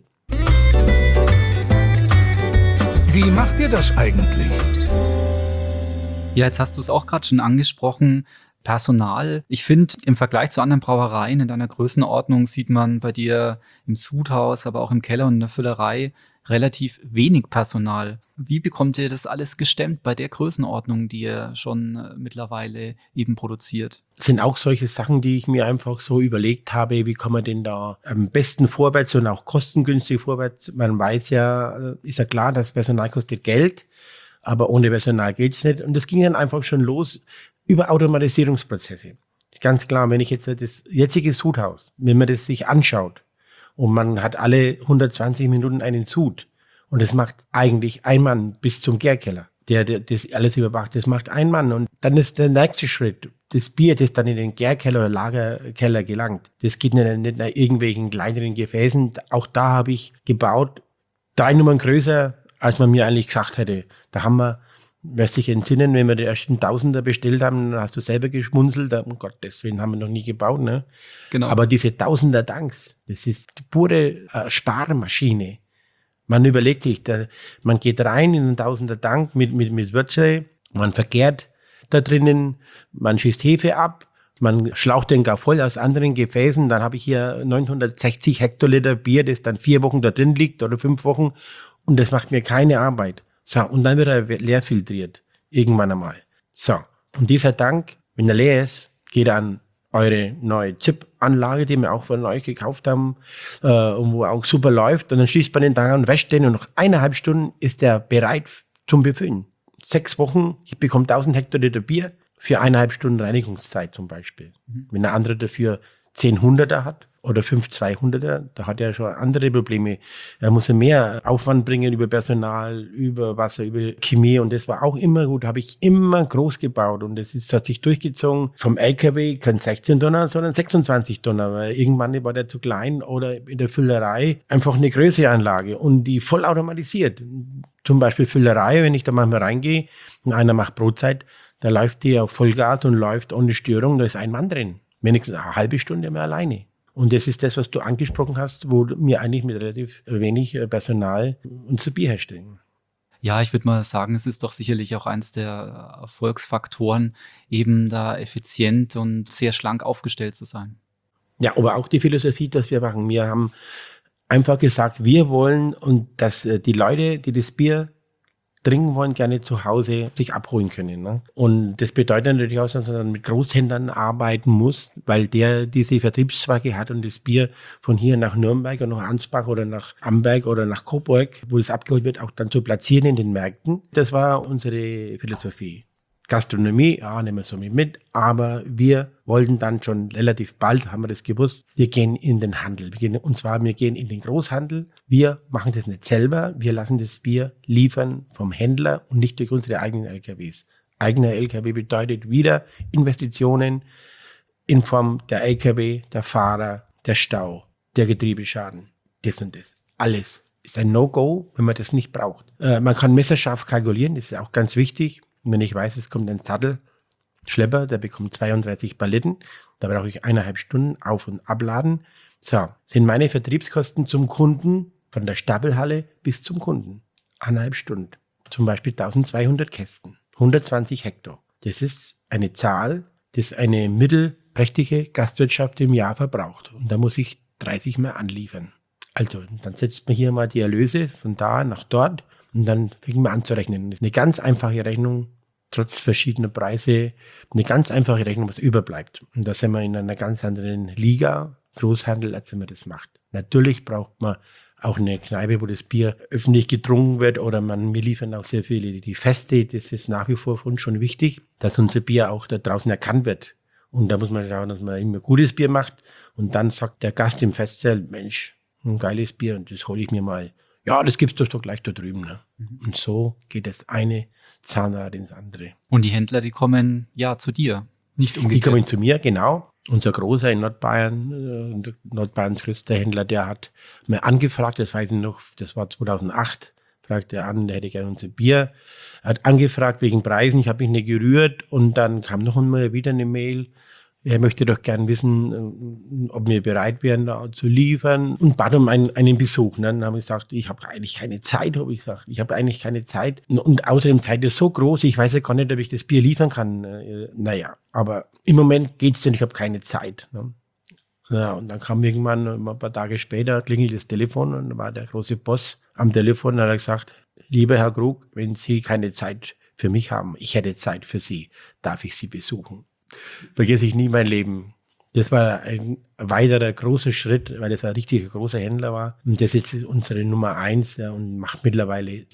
Wie macht ihr das eigentlich? Ja, jetzt hast du es auch gerade schon angesprochen. Personal. Ich finde, im Vergleich zu anderen Brauereien in deiner Größenordnung sieht man bei dir im Sudhaus, aber auch im Keller und in der Füllerei relativ wenig Personal. Wie bekommt ihr das alles gestemmt bei der Größenordnung, die ihr schon mittlerweile eben produziert? Das sind auch solche Sachen, die ich mir einfach so überlegt habe, wie kann man denn da am besten vorwärts und auch kostengünstig vorwärts. Man weiß ja, ist ja klar, das Personal kostet Geld, aber ohne Personal geht's nicht. Und das ging dann einfach schon los über Automatisierungsprozesse. Ganz klar, wenn ich jetzt das jetzige Sudhaus, wenn man das sich anschaut und man hat alle 120 Minuten einen Sud und das macht eigentlich ein Mann bis zum Gärkeller, der das alles überwacht, das macht ein Mann, und dann ist der nächste Schritt, das Bier, das dann in den Gärkeller oder Lagerkeller gelangt, das geht nicht nach irgendwelchen kleineren Gefäßen. Auch da habe ich gebaut, 3 Nummern größer, als man mir eigentlich gesagt hätte. Da haben wir Wirst dich entsinnen, wenn wir die ersten Tausender bestellt haben, dann hast du selber geschmunzelt. Um Gott, deswegen haben wir noch nie gebaut. Ne? Genau. Aber diese Tausender Tanks, das ist die pure Sparmaschine. Man überlegt sich, man geht rein in einen Tausender Tank mit Würze, man verkehrt da drinnen, man schießt Hefe ab, man schlaucht den gar voll aus anderen Gefäßen, dann habe ich hier 960 Hektoliter Bier, das dann 4 Wochen da drin liegt oder 5 Wochen und das macht mir keine Arbeit. So, und dann wird er leer filtriert, irgendwann einmal. So, und dieser Tank, wenn er leer ist, geht er an eure neue ZIP-Anlage, die wir auch von euch gekauft haben und wo auch super läuft. Und dann schließt man den Tank an, wäscht den und nach 1,5 Stunden ist der bereit zum Befüllen. 6 Wochen, ich bekomme 1000 Hektoliter Bier für 1,5 Stunden Reinigungszeit zum Beispiel. Wenn der andere dafür 10 Hunderter hat oder 5 200er, da hat er schon andere Probleme. Er muss mehr Aufwand bringen über Personal, über Wasser, über Chemie und das war auch immer gut, habe ich immer groß gebaut und das hat sich durchgezogen. Vom LKW kein 16 Tonner, sondern 26 Tonner, weil irgendwann war der zu klein oder in der Füllerei einfach eine größere Anlage und die voll automatisiert. Zum Beispiel Füllerei, wenn ich da manchmal reingehe und einer macht Brotzeit, da läuft die auf Vollgas und läuft ohne Störung, da ist ein Mann drin. Wenigstens eine halbe Stunde mehr alleine. Und das ist das, was du angesprochen hast, wo wir eigentlich mit relativ wenig Personal unser Bier herstellen. Ja, ich würde mal sagen, es ist doch sicherlich auch eins der Erfolgsfaktoren, eben da effizient und sehr schlank aufgestellt zu sein. Ja, aber auch die Philosophie, dass wir machen. Wir haben einfach gesagt, wir wollen und dass die Leute, die das Bier trinken wollen, gerne zu Hause sich abholen können. Ne? Und das bedeutet natürlich auch, dass man mit Großhändlern arbeiten muss, weil der diese Vertriebszweige hat und das Bier von hier nach Nürnberg oder nach Ansbach oder nach Amberg oder nach Coburg, wo es abgeholt wird, auch dann zu platzieren in den Märkten. Das war unsere Philosophie. Gastronomie, ja, nehmen wir so mit, aber wir wollten dann schon relativ bald, haben wir das gewusst, wir gehen in den Handel. Wir gehen in den Großhandel. Wir machen das nicht selber, wir lassen das Bier liefern vom Händler und nicht durch unsere eigenen LKWs. Eigener LKW bedeutet wieder Investitionen in Form der LKW, der Fahrer, der Stau, der Getriebeschaden, das und das. Alles ist ein No-Go, wenn man das nicht braucht. Man kann messerscharf kalkulieren, das ist auch ganz wichtig. Und wenn ich weiß, es kommt ein Sattelschlepper, der bekommt 32 Paletten, da brauche ich 1,5 Stunden auf- und abladen. So, sind meine Vertriebskosten zum Kunden von der Stapelhalle bis zum Kunden 1,5 Stunden. Zum Beispiel 1200 Kästen, 120 Hektar. Das ist eine Zahl, das eine mittelprächtige Gastwirtschaft im Jahr verbraucht. Und da muss ich 30 mehr anliefern. Also, dann setzt man hier mal die Erlöse von da nach dort und dann fängt man an zu rechnen. Das ist eine ganz einfache Rechnung, trotz verschiedener Preise, eine ganz einfache Rechnung, was überbleibt. Und da sind wir in einer ganz anderen Liga, Großhandel, als wenn man das macht. Natürlich braucht man auch eine Kneipe, wo das Bier öffentlich getrunken wird oder wir liefern auch sehr viele die Feste. Das ist nach wie vor für uns schon wichtig, dass unser Bier auch da draußen erkannt wird. Und da muss man schauen, dass man immer gutes Bier macht. Und dann sagt der Gast im Festzelt, Mensch, ein geiles Bier und das hole ich mir mal. Ja, das gibt's doch gleich da drüben. Ne? Und so geht das eine Zahnrad ins andere. Und die Händler, die kommen ja zu dir, nicht umgekehrt. Die kommen zu mir, genau. Unser Großer in Nordbayern, Nordbayerns größter Händler, der hat mir angefragt, das weiß ich noch, das war 2008, fragte er an, der hätte gerne unser Bier. Er hat angefragt wegen Preisen, ich habe mich nicht gerührt und dann kam noch einmal wieder eine Mail. Er möchte doch gern wissen, ob wir bereit wären, da zu liefern und bat um einen Besuch. Dann haben wir gesagt, ich habe eigentlich keine Zeit, habe ich gesagt. Ich habe eigentlich keine Zeit. Und außerdem Zeit ist so groß, ich weiß ja gar nicht, ob ich das Bier liefern kann. Naja, aber im Moment geht's denn, ich habe keine Zeit. Ja, und dann kam irgendwann, ein paar Tage später, klingelt das Telefon und da war der große Boss am Telefon und hat gesagt, lieber Herr Krug, wenn Sie keine Zeit für mich haben, ich hätte Zeit für Sie, darf ich Sie besuchen. Vergesse ich nie mein Leben. Das war ein weiterer großer Schritt, weil das ein richtiger großer Händler war. Und das ist unsere Nummer 1 und macht mittlerweile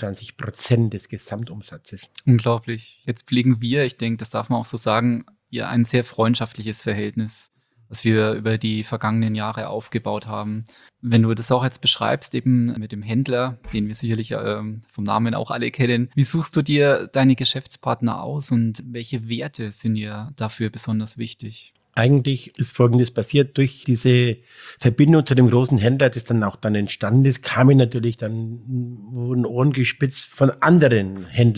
25% des Gesamtumsatzes. Unglaublich. Jetzt pflegen wir, ich denke, das darf man auch so sagen, ja ein sehr freundschaftliches Verhältnis, das wir über die vergangenen Jahre aufgebaut haben. Wenn du das auch jetzt beschreibst, eben mit dem Händler, den wir sicherlich vom Namen auch alle kennen, wie suchst du dir deine Geschäftspartner aus und welche Werte sind dir dafür besonders wichtig? Eigentlich ist Folgendes passiert. Durch diese Verbindung zu dem großen Händler, das dann auch entstanden ist, kamen natürlich dann, wurden Ohren gespitzt von anderen Händlern.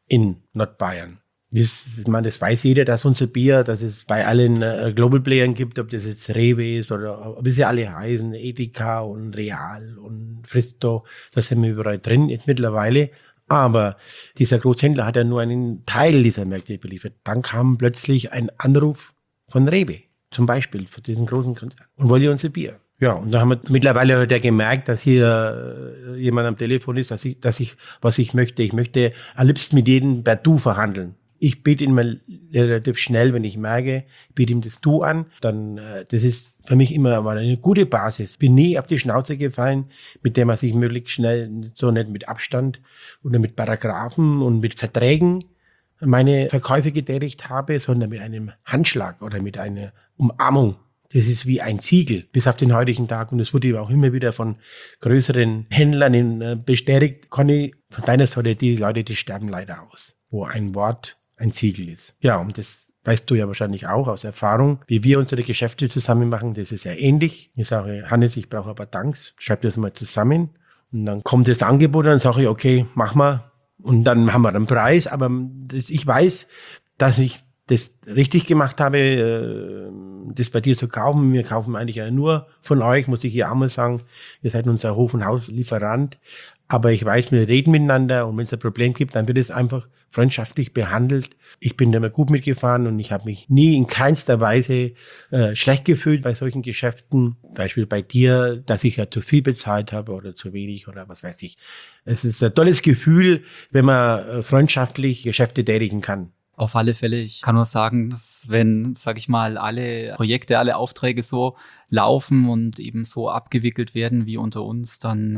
in Nordbayern. Das weiß jeder, dass unser Bier, dass es bei allen Global Playern gibt, ob das jetzt Rewe ist oder wie sie alle heißen, Edeka und Real und Fristo, da sind wir überall drin jetzt mittlerweile. Aber dieser Großhändler hat ja nur einen Teil dieser Märkte beliefert. Dann kam plötzlich ein Anruf von Rewe, zum Beispiel, von diesem großen Konzern, und wollte unser Bier. Ja, und da haben wir mittlerweile hat er gemerkt, dass hier jemand am Telefon ist, was ich möchte. Ich möchte am liebsten mit jedem per Du verhandeln. Ich biete ihn mal relativ schnell, wenn ich merke, biete ihm das Du an, dann das ist für mich immer mal eine gute Basis. Bin nie auf die Schnauze gefallen, mit der man sich möglichst schnell, so nicht mit Abstand oder mit Paragraphen und mit Verträgen meine Verkäufe getätigt habe, sondern mit einem Handschlag oder mit einer Umarmung. Das ist wie ein Siegel bis auf den heutigen Tag. Und das wurde auch immer wieder von größeren Händlern bestätigt. Conny, von deiner Seite, die Leute, die sterben leider aus, wo ein Wort ein Siegel ist. Ja, und das weißt du ja wahrscheinlich auch aus Erfahrung, wie wir unsere Geschäfte zusammen machen. Das ist ja ähnlich. Ich sage, Hannes, ich brauche aber Tanks. Schreib das mal zusammen. Und dann kommt das Angebot und dann sage ich, okay, mach mal. Und dann haben wir den Preis. Aber ich weiß, dass ich das richtig gemacht habe, das bei dir zu kaufen. Wir kaufen eigentlich ja nur von euch, muss ich hier auch mal sagen. Ihr seid unser Hof- und Hauslieferant. Aber ich weiß, wir reden miteinander und wenn es ein Problem gibt, dann wird es einfach freundschaftlich behandelt. Ich bin da immer gut mitgefahren und ich habe mich nie in keinster Weise schlecht gefühlt bei solchen Geschäften. Beispiel bei dir, dass ich ja zu viel bezahlt habe oder zu wenig oder was weiß ich. Es ist ein tolles Gefühl, wenn man freundschaftlich Geschäfte tätigen kann. Auf alle Fälle. Ich kann nur sagen, dass wenn, sage ich mal, alle Projekte, alle Aufträge so laufen und eben so abgewickelt werden wie unter uns, dann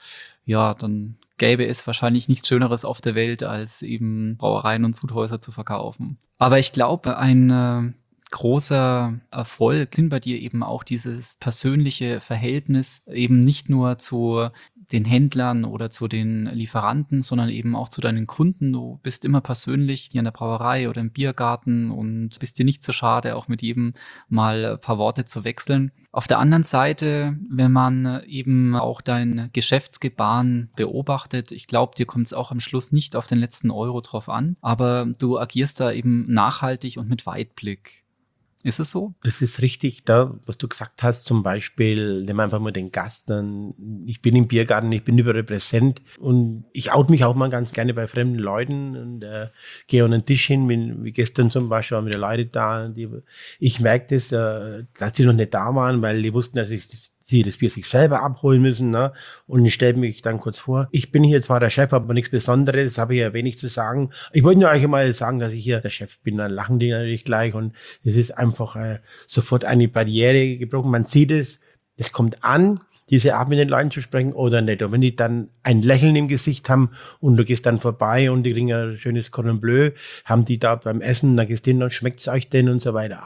dann gäbe es wahrscheinlich nichts Schöneres auf der Welt, als eben Brauereien und Zuthäuser zu verkaufen. Aber ich glaube, ein großer Erfolg sind bei dir eben auch dieses persönliche Verhältnis eben nicht nur zu den Händlern oder zu den Lieferanten, sondern eben auch zu deinen Kunden. Du bist immer persönlich hier in der Brauerei oder im Biergarten und bist dir nicht so schade, auch mit jedem mal ein paar Worte zu wechseln. Auf der anderen Seite, wenn man eben auch dein Geschäftsgebaren beobachtet, ich glaube, dir kommt es auch am Schluss nicht auf den letzten Euro drauf an, aber du agierst da eben nachhaltig und mit Weitblick. Ist es so? Das ist richtig, da, was du gesagt hast, zum Beispiel, nimm einfach mal den Gast, ich bin im Biergarten, ich bin überall präsent und ich oute mich auch mal ganz gerne bei fremden Leuten und gehe an den Tisch hin, wie gestern zum Beispiel waren wieder Leute da, ich merke das, dass sie noch nicht da waren, weil die wussten, dass sie das Bier sich selber abholen müssen, ne? Und ich stelle mich dann kurz vor, ich bin hier zwar der Chef, aber nichts Besonderes, habe ich ja wenig zu sagen. Ich wollte nur euch mal sagen, dass ich hier der Chef bin, dann lachen die natürlich gleich und es ist einfach sofort eine Barriere gebrochen. Man sieht es kommt an, diese Art mit den Leuten zu sprechen oder nicht. Und wenn die dann ein Lächeln im Gesicht haben und du gehst dann vorbei und die kriegen ein schönes Cordon Bleu, haben die da beim Essen, dann gehst du hin und schmeckt es euch denn und so weiter.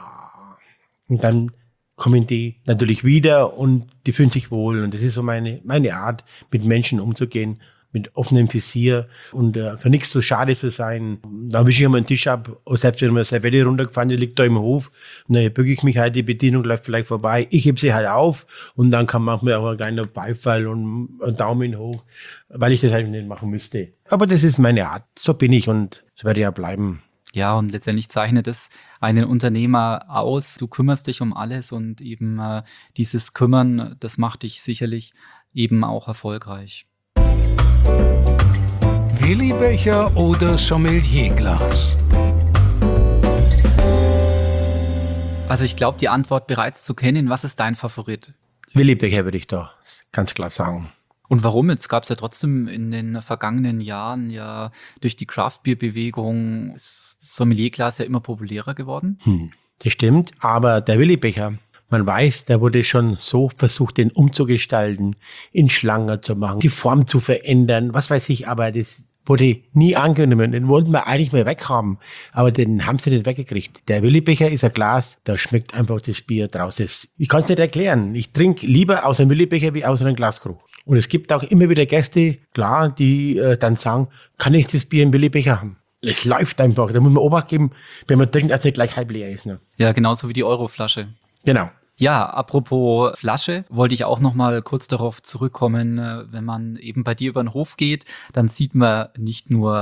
Und dann kommen die natürlich wieder und die fühlen sich wohl. Und das ist so meine Art, mit Menschen umzugehen, mit offenem Visier und für nichts so schade zu sein. Da wische ich einmal einen Tisch ab, selbst wenn mir eine Servette runtergefahren, die liegt da im Hof, und dann bücke ich mich halt, die Bedienung läuft vielleicht vorbei, ich heb sie halt auf und dann kann manchmal auch ein kleiner Beifall und ein Daumen hoch, weil ich das halt nicht machen müsste. Aber das ist meine Art, so bin ich und so werde ich ja bleiben. Ja, und letztendlich zeichnet es einen Unternehmer aus. Du kümmerst dich um alles und eben dieses Kümmern, das macht dich sicherlich eben auch erfolgreich. Willi-Becher oder Sommelierglas? Also ich glaube, die Antwort bereits zu kennen. Was ist dein Favorit? Willi-Becher würde ich da ganz klar sagen. Und warum? Jetzt gab es ja trotzdem in den vergangenen Jahren ja durch die Craft-Bier-Bewegung ist das Sommelierglas ja immer populärer geworden. Das stimmt, aber der Willi-Becher, man weiß, der wurde schon so versucht, den umzugestalten, in Schlange zu machen, die Form zu verändern, was weiß ich, aber das wurde nie angenommen. Den wollten wir eigentlich mal weghaben, aber den haben sie nicht weggekriegt. Der Willi-Becher ist ein Glas, da schmeckt einfach das Bier draus. Ich kann es nicht erklären. Ich trinke lieber aus einem Willi-Becher wie aus einem Glaskrug. Und es gibt auch immer wieder Gäste, klar, die dann sagen, kann ich das Bier im Willi-Becher haben? Es läuft einfach. Da muss man Obacht geben, wenn man trinkt, dass nicht gleich halb leer ist. Ne? Ja, genauso wie die Euroflasche. Genau. Ja, apropos Flasche, wollte ich auch noch mal kurz darauf zurückkommen, wenn man eben bei dir über den Hof geht, dann sieht man nicht nur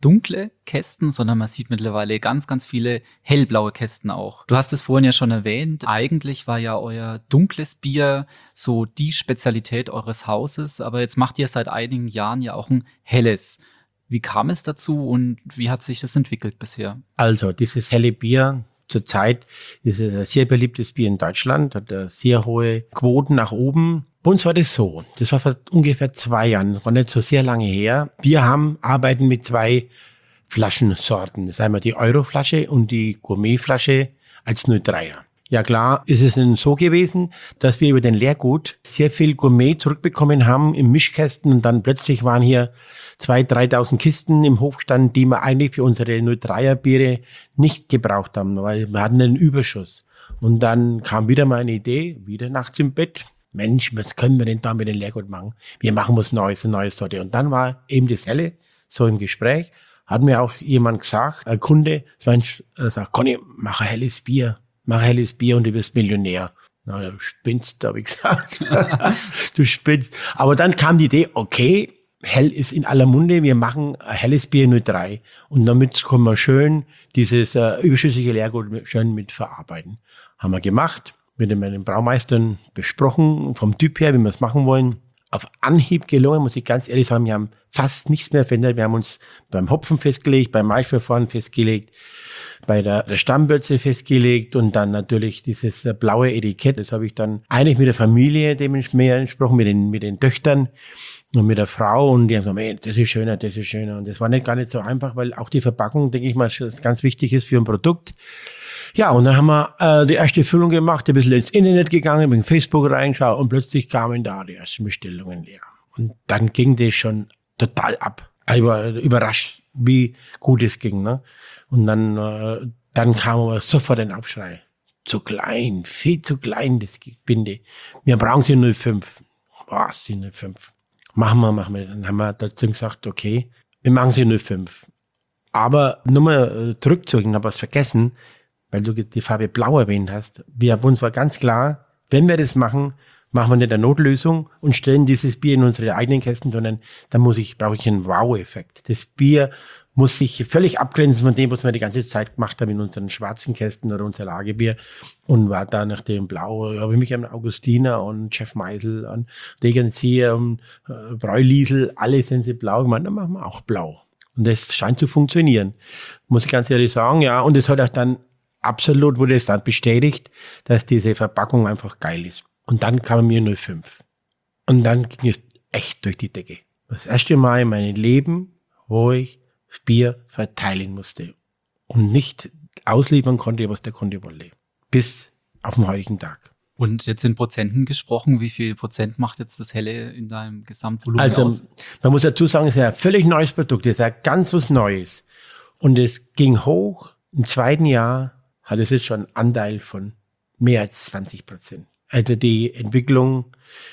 dunkle Kästen, sondern man sieht mittlerweile ganz, ganz viele hellblaue Kästen auch. Du hast es vorhin ja schon erwähnt, eigentlich war ja euer dunkles Bier so die Spezialität eures Hauses, aber jetzt macht ihr seit einigen Jahren ja auch ein helles. Wie kam es dazu und wie hat sich das entwickelt bisher? Also, dieses helle Bier zurzeit ist es ein sehr beliebtes Bier in Deutschland, hat sehr hohe Quoten nach oben. Bei uns war das so, das war vor ungefähr 2 Jahren, das war nicht so sehr lange her. Wir arbeiten mit 2 Flaschensorten. Das ist einmal die Euroflasche und die Gourmetflasche als 03er. Ja klar, ist es denn so gewesen, dass wir über den Leergut sehr viel Gourmet zurückbekommen haben im Mischkästen und dann plötzlich waren hier 2.000, 3.000 Kisten im Hof gestanden, die wir eigentlich für unsere 03er Biere nicht gebraucht haben, weil wir hatten einen Überschuss. Und dann kam wieder mal eine Idee, wieder nachts im Bett. Mensch, was können wir denn da mit dem Leergut machen? Wir machen was Neues, eine neue Sorte. Und dann war eben das Helle so im Gespräch. Hat mir auch jemand gesagt, ein Kunde, sagt, Conny, mach ein helles Bier und du wirst Millionär. Na, du spinnst, habe ich gesagt. Du spinnst. Aber dann kam die Idee, okay, hell ist in aller Munde, wir machen ein helles Bier 03. Und damit können wir schön dieses überschüssige Leergut schön mit verarbeiten. Haben wir gemacht, mit den Braumeistern besprochen, vom Typ her, wie wir es machen wollen. Auf Anhieb gelungen, muss ich ganz ehrlich sagen, wir haben fast nichts mehr verändert. Wir haben uns beim Hopfen festgelegt, beim Maisverfahren festgelegt, bei der Stammbürze festgelegt und dann natürlich dieses blaue Etikett. Das habe ich dann eigentlich mit der Familie dementsprechend mit den Töchtern und mit der Frau und die haben gesagt, ey, das ist schöner, das ist schöner. Und das war gar nicht so einfach, weil auch die Verpackung, denke ich mal, ganz wichtig ist für ein Produkt. Ja, und dann haben wir die erste Füllung gemacht, ein bisschen ins Internet gegangen, bin in Facebook reingeschaut und plötzlich kamen da die ersten Bestellungen leer. Und dann ging das schon total ab. Ich war überrascht, wie gut es ging. Ne? Und dann kam aber sofort ein Aufschrei. Zu klein, viel zu klein, das Binde. Wir brauchen sie 0,5. Was, sie 0,5? Machen wir. Dann haben wir dazu gesagt, okay, wir machen sie 0,5. Aber nur mal zurückzugehen, ich habe was vergessen, weil du die Farbe Blau erwähnt hast. Uns war ganz klar, wenn wir das machen, machen wir nicht eine Notlösung und stellen dieses Bier in unsere eigenen Kästen, sondern dann brauche ich einen Wow-Effekt. Das Bier muss sich völlig abgrenzen von dem, was wir die ganze Zeit gemacht haben in unseren schwarzen Kästen oder unser Lagerbier und war da nach dem Blau, habe ich mich an Augustiner und Chef Meisel, an Degenzieher und Bräuliesel, alle sind sie blau gemacht, dann machen wir auch blau. Und das scheint zu funktionieren, muss ich ganz ehrlich sagen, ja. Und es hat auch dann absolut, wurde es dann bestätigt, dass diese Verpackung einfach geil ist. Und dann kam mir 0,5. Und dann ging es echt durch die Decke. Das erste Mal in meinem Leben, wo ich Bier verteilen musste und nicht ausliefern konnte, was der Kunde wollte. Bis auf den heutigen Tag. Und jetzt in Prozenten gesprochen, wie viel Prozent macht jetzt das Helle in deinem Gesamtvolumen aus? Also man muss dazu sagen, es ist ein völlig neues Produkt, es ist ja ganz was Neues. Und es ging hoch. Im zweiten Jahr hat es jetzt schon einen Anteil von mehr als 20%. Also die Entwicklung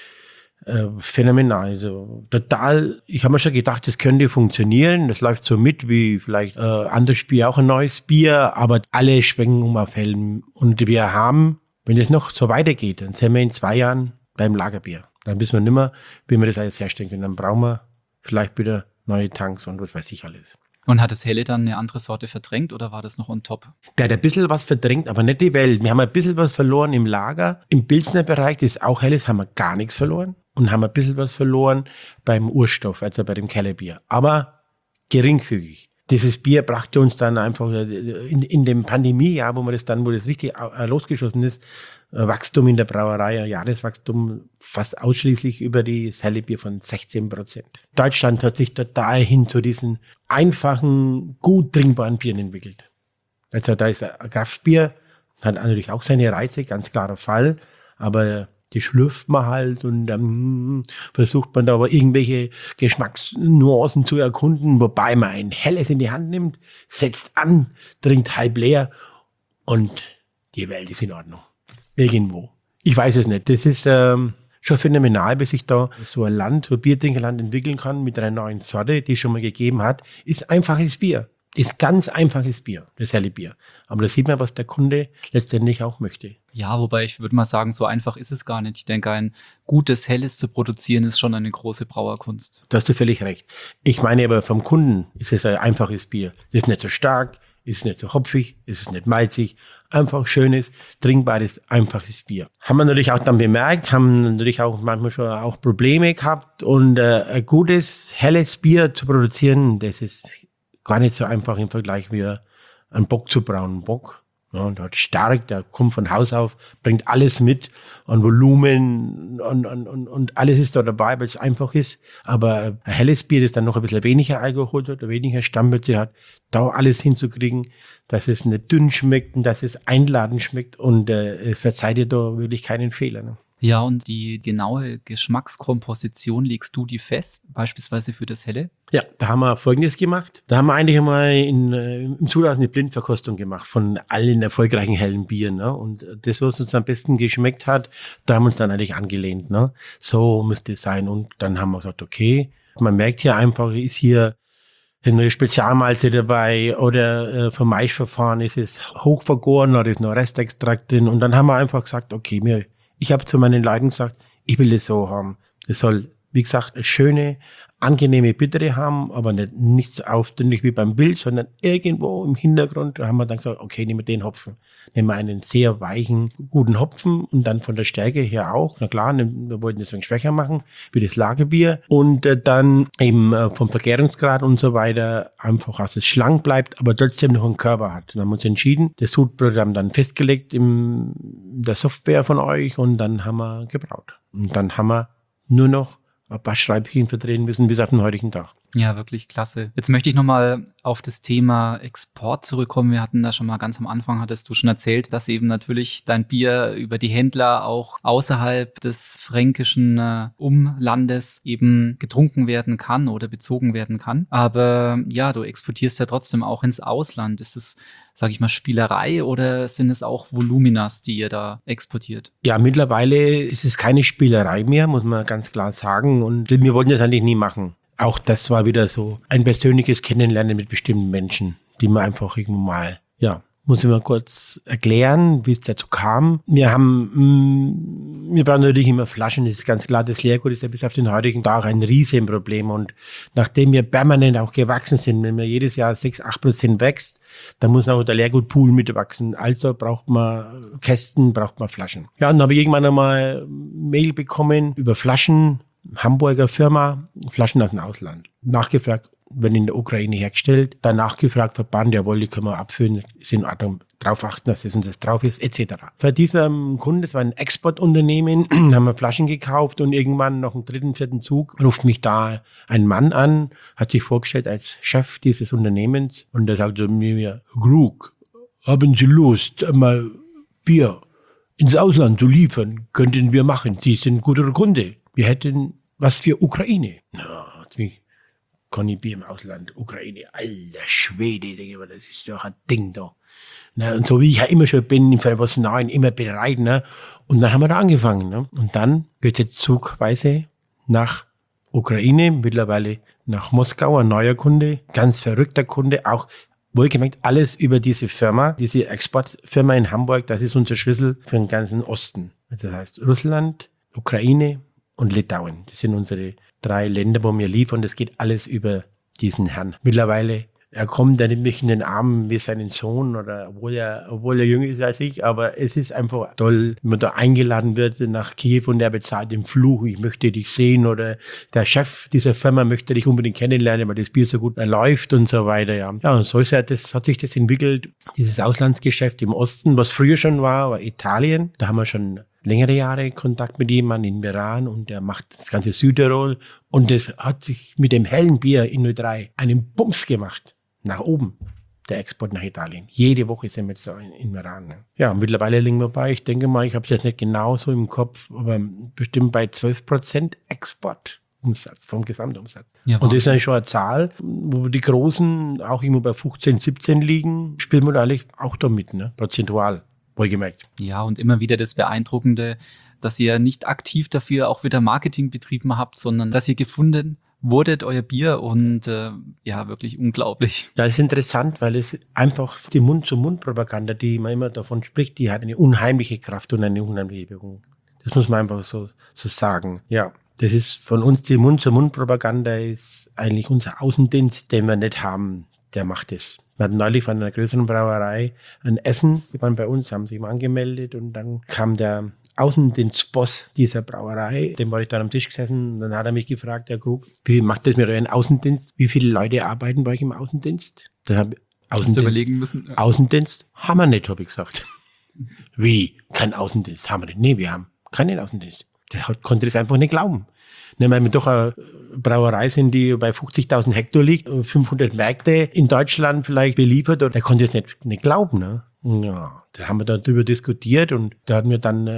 phänomenal. Also total, ich habe mir schon gedacht, das könnte funktionieren. Das läuft so mit wie vielleicht anderes Bier, auch ein neues Bier, aber alle schwenken um auf Hellen. Und wir haben, wenn das noch so weitergeht, dann sind wir in 2 Jahren beim Lagerbier. Dann wissen wir nicht mehr, wie wir das alles herstellen können. Dann brauchen wir vielleicht wieder neue Tanks und was weiß ich alles. Und hat das Helle dann eine andere Sorte verdrängt oder war das noch on top? Der hat ein bisschen was verdrängt, aber nicht die Welt. Wir haben ein bisschen was verloren im Lager. Im Pilsner Bereich, das ist auch Helles, haben wir gar nichts verloren. Und haben ein bisschen was verloren beim Urstoff, also bei dem Kellerbier. Aber geringfügig. Dieses Bier brachte uns dann einfach in dem Pandemiejahr, wo das richtig losgeschossen ist, Wachstum in der Brauerei, Jahreswachstum fast ausschließlich über das helle Bier von 16%. Deutschland hat sich total hin zu diesen einfachen, gut trinkbaren Bieren entwickelt. Also da ist ein Kraftbier, hat natürlich auch seine Reize, ganz klarer Fall, aber die schlürft man halt und dann versucht man da aber irgendwelche Geschmacksnuancen zu erkunden, wobei man ein Helles in die Hand nimmt, setzt an, trinkt halb leer und die Welt ist in Ordnung. Irgendwo. Ich weiß es nicht. Das ist schon phänomenal, bis sich da so ein Biertrinkerland entwickeln kann mit einer neuen Sorte, die es schon mal gegeben hat, ist einfaches Bier. Ist ganz einfaches Bier, das helle Bier. Aber da sieht man, was der Kunde letztendlich auch möchte. Ja, wobei ich würde mal sagen, so einfach ist es gar nicht. Ich denke, ein gutes Helles zu produzieren ist schon eine große Brauerkunst. Da hast du völlig recht. Ich meine aber vom Kunden ist es ein einfaches Bier. Es ist nicht so stark, es ist nicht so hopfig, es ist nicht malzig. Einfach schönes, trinkbares, einfaches Bier. Haben wir natürlich auch dann bemerkt, haben natürlich auch manchmal schon auch Probleme gehabt. Und ein gutes, helles Bier zu produzieren, das ist gar nicht so einfach im Vergleich wie einen Bock zu brauen. Ein Bock, ja, der hat stark, der kommt von Haus auf, bringt alles mit an Volumen und alles ist da dabei, weil es einfach ist. Aber ein helles Bier, das dann noch ein bisschen weniger Alkohol hat, weniger Stammwürze hat, da alles hinzukriegen, dass es nicht dünn schmeckt und dass es einladend schmeckt und es verzeiht dir da wirklich keinen Fehler. Ne? Ja, und die genaue Geschmackskomposition, legst du die fest, beispielsweise für das Helle? Ja, da haben wir Folgendes gemacht. Da haben wir eigentlich einmal im Zulass eine Blindverkostung gemacht von allen erfolgreichen hellen Bieren. Ne? Und das, was uns am besten geschmeckt hat, da haben wir uns dann eigentlich angelehnt. Ne? So müsste es sein. Und dann haben wir gesagt, okay, man merkt hier einfach, ist hier eine Spezialmalze dabei oder vom Maischverfahren ist es hochvergoren oder ist noch Restextrakt drin. Und dann haben wir einfach gesagt, okay, ich habe zu meinen Leuten gesagt, ich will das so haben. Das soll, wie gesagt, eine schöne, angenehme Bittere haben, aber nicht so aufdringlich wie beim Bild, sondern irgendwo im Hintergrund. Da haben wir dann gesagt, okay, nehmen wir den Hopfen. Nehmen wir einen sehr weichen, guten Hopfen und dann von der Stärke her auch. Na klar, wir wollten das ein schwächer machen, wie das Lagerbier. Und dann eben vom Vergärungsgrad und so weiter einfach, dass es schlank bleibt, aber trotzdem noch einen Körper hat. Dann haben wir uns entschieden, das Sudprogramm dann festgelegt in der Software von euch und dann haben wir gebraut. Und dann haben wir nur noch ein paar Schreibchen verdrehen müssen bis auf den heutigen Tag. Ja, wirklich klasse. Jetzt möchte ich nochmal auf das Thema Export zurückkommen. Wir hatten da schon mal ganz am Anfang, hattest du schon erzählt, dass eben natürlich dein Bier über die Händler auch außerhalb des fränkischen Umlandes eben getrunken werden kann oder bezogen werden kann. Aber ja, du exportierst ja trotzdem auch ins Ausland. Ist es, sage ich mal, Spielerei oder sind es auch Voluminas, die ihr da exportiert? Ja, mittlerweile ist es keine Spielerei mehr, muss man ganz klar sagen. Und wir wollten das eigentlich nie machen. Auch das war wieder so ein persönliches Kennenlernen mit bestimmten Menschen, die man einfach irgendwann mal, ja, muss ich mal kurz erklären, wie es dazu kam. Wir brauchen natürlich immer Flaschen, das ist ganz klar, das Leergut ist ja bis auf den heutigen Tag ein Riesenproblem und nachdem wir permanent auch gewachsen sind, wenn man jedes Jahr 6-8% wächst, dann muss auch der Leergutpool mitwachsen. Also braucht man Kästen, braucht man Flaschen. Ja, und dann habe ich irgendwann einmal Mail bekommen über Flaschen, Hamburger Firma, Flaschen aus dem Ausland. Nachgefragt, werden in der Ukraine hergestellt. Dann nachgefragt, Verband, jawohl, die können wir abfüllen, ist in Ordnung, drauf achten, dass das und das drauf ist, etc. Für diesen Kunden, das war ein Exportunternehmen, haben wir Flaschen gekauft und irgendwann noch im 3., 4. Zug ruft mich da ein Mann an, hat sich vorgestellt als Chef dieses Unternehmens und der sagte mir, Krug, haben Sie Lust, mal Bier ins Ausland zu liefern? Könnten wir machen. Sie sind ein guter Kunde. Wir hätten was für Ukraine. Na, kann ich Bier im Ausland, Ukraine, alter Schwede, das ist doch ein Ding da. Na, und so wie ich ja immer schon bin, für was Neuen, immer bereit. Ne? Und dann haben wir da angefangen. Ne? Und dann geht es jetzt zugweise nach Ukraine, mittlerweile nach Moskau, ein neuer Kunde, ganz verrückter Kunde, auch wohlgemerkt alles über diese Firma, diese Exportfirma in Hamburg, das ist unser Schlüssel für den ganzen Osten. Das heißt Russland, Ukraine und Litauen. Das sind unsere 3 Länder, wo wir liefern. Das geht alles über diesen Herrn. Mittlerweile, er kommt, er nimmt mich in den Arm wie seinen Sohn, oder obwohl er jünger ist als ich, aber es ist einfach toll, wenn man da eingeladen wird nach Kiew und er bezahlt den Flug, ich möchte dich sehen, oder der Chef dieser Firma möchte dich unbedingt kennenlernen, weil das Bier so gut läuft und so weiter. Ja, und so hat sich das entwickelt, dieses Auslandsgeschäft im Osten, was früher schon war Italien. Da haben wir schon längere Jahre Kontakt mit jemandem in Meran und der macht das ganze Südtirol und das hat sich mit dem hellen Bier in 03 einen Bums gemacht. Nach oben, der Export nach Italien. Jede Woche sind wir jetzt so in Meran. Ne? Ja, mittlerweile liegen wir bei, ich denke mal, ich habe es jetzt nicht genau so im Kopf, aber bestimmt bei 12% Exportumsatz vom Gesamtumsatz. Ja, und das ist eigentlich schon eine Zahl, wo die Großen auch immer bei 15, 17 liegen, spielen wir eigentlich auch da mit, ne? Prozentual. Wohlgemerkt. Ja, und immer wieder das Beeindruckende, dass ihr nicht aktiv dafür auch wieder Marketing betrieben habt, sondern dass ihr gefunden wurdet euer Bier und ja, wirklich unglaublich. Das ist interessant, weil es einfach die Mund-zu-Mund-Propaganda, die man immer davon spricht, die hat eine unheimliche Kraft und eine unheimliche Wirkung. Das muss man einfach so sagen. Ja, das ist von uns, die Mund-zu-Mund-Propaganda ist eigentlich unser Außendienst, den wir nicht haben, der macht es. Wir hatten neulich von einer größeren Brauerei ein Essen, die waren bei uns, haben sich mal angemeldet und dann kam der Außendienstboss dieser Brauerei, dem war ich dann am Tisch gesessen und dann hat er mich gefragt, Herr Krug, wie macht das mit euren Außendienst? Wie viele Leute arbeiten bei euch im Außendienst? Dann habe ich Außendienst überlegen müssen. Ja. Außendienst haben wir nicht, habe ich gesagt. Wie? Kein Außendienst haben wir nicht? Nee, wir haben keinen Außendienst. Der konnte das einfach nicht glauben. Ne, weil wir doch eine Brauerei sind, die bei 50.000 Hektar liegt, 500 Märkte in Deutschland vielleicht beliefert, oder der konnte es nicht glauben. Ne? Ja, da haben wir darüber diskutiert und da hat mir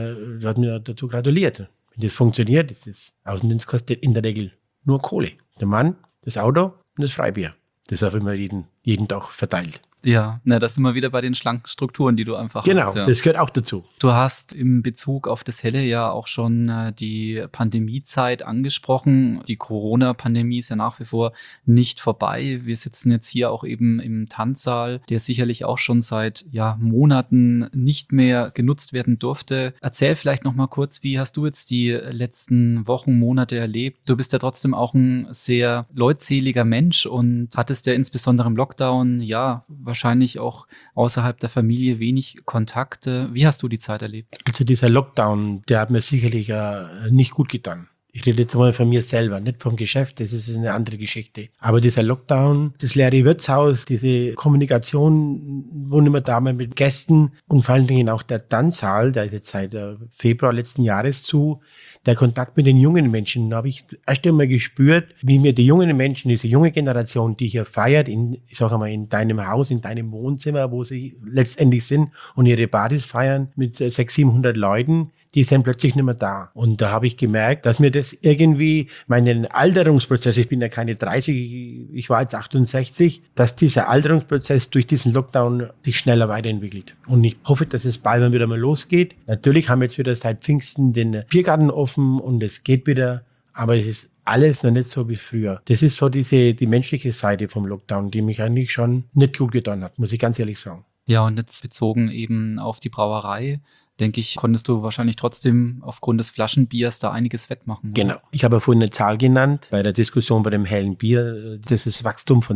dazu gratuliert. Wenn das funktioniert, das Außendienst kostet in der Regel nur Kohle. Der Mann, das Auto und das Freibier. Das ist auf immer jeden Tag verteilt. Ja, das sind wir wieder bei den schlanken Strukturen, die du einfach genau, hast. Genau, das gehört auch dazu. Du hast im Bezug auf das Helle ja auch schon die Pandemiezeit angesprochen. Die Corona-Pandemie ist ja nach wie vor nicht vorbei. Wir sitzen jetzt hier auch eben im Tanzsaal, der sicherlich auch schon seit Monaten nicht mehr genutzt werden durfte. Erzähl vielleicht noch mal kurz, wie hast du jetzt die letzten Wochen, Monate erlebt? Du bist ja trotzdem auch ein sehr leutseliger Mensch und hattest ja insbesondere im Lockdown wahrscheinlich auch außerhalb der Familie wenig Kontakte. Wie hast du die Zeit erlebt? Also dieser Lockdown, der hat mir sicherlich nicht gut getan. Ich rede jetzt mal von mir selber, nicht vom Geschäft, das ist eine andere Geschichte. Aber dieser Lockdown, das leere Wirtshaus, diese Kommunikation, wo nicht mehr da mal mit Gästen und vor allen Dingen auch der Tanzsaal, der ist jetzt seit Februar letzten Jahres zu, der Kontakt mit den jungen Menschen, da habe ich erst einmal gespürt, wie mir die jungen Menschen, diese junge Generation, die hier feiert, in deinem Haus, in deinem Wohnzimmer, wo sie letztendlich sind und ihre Partys feiern mit 600-700 Leuten, die sind plötzlich nicht mehr da. Und da habe ich gemerkt, dass mir das irgendwie, meinen Alterungsprozess, ich bin ja keine 30, ich war jetzt 68, dass dieser Alterungsprozess durch diesen Lockdown sich schneller weiterentwickelt. Und ich hoffe, dass es bald wieder mal losgeht. Natürlich haben wir jetzt wieder seit Pfingsten den Biergarten offen und es geht wieder, aber es ist alles noch nicht so wie früher. Das ist so die menschliche Seite vom Lockdown, die mich eigentlich schon nicht gut getan hat, muss ich ganz ehrlich sagen. Ja, und jetzt bezogen eben auf die Brauerei, denke ich, konntest du wahrscheinlich trotzdem aufgrund des Flaschenbiers da einiges wettmachen. Oder? Genau. Ich habe ja vorhin eine Zahl genannt bei der Diskussion bei dem hellen Bier. Das ist Wachstum von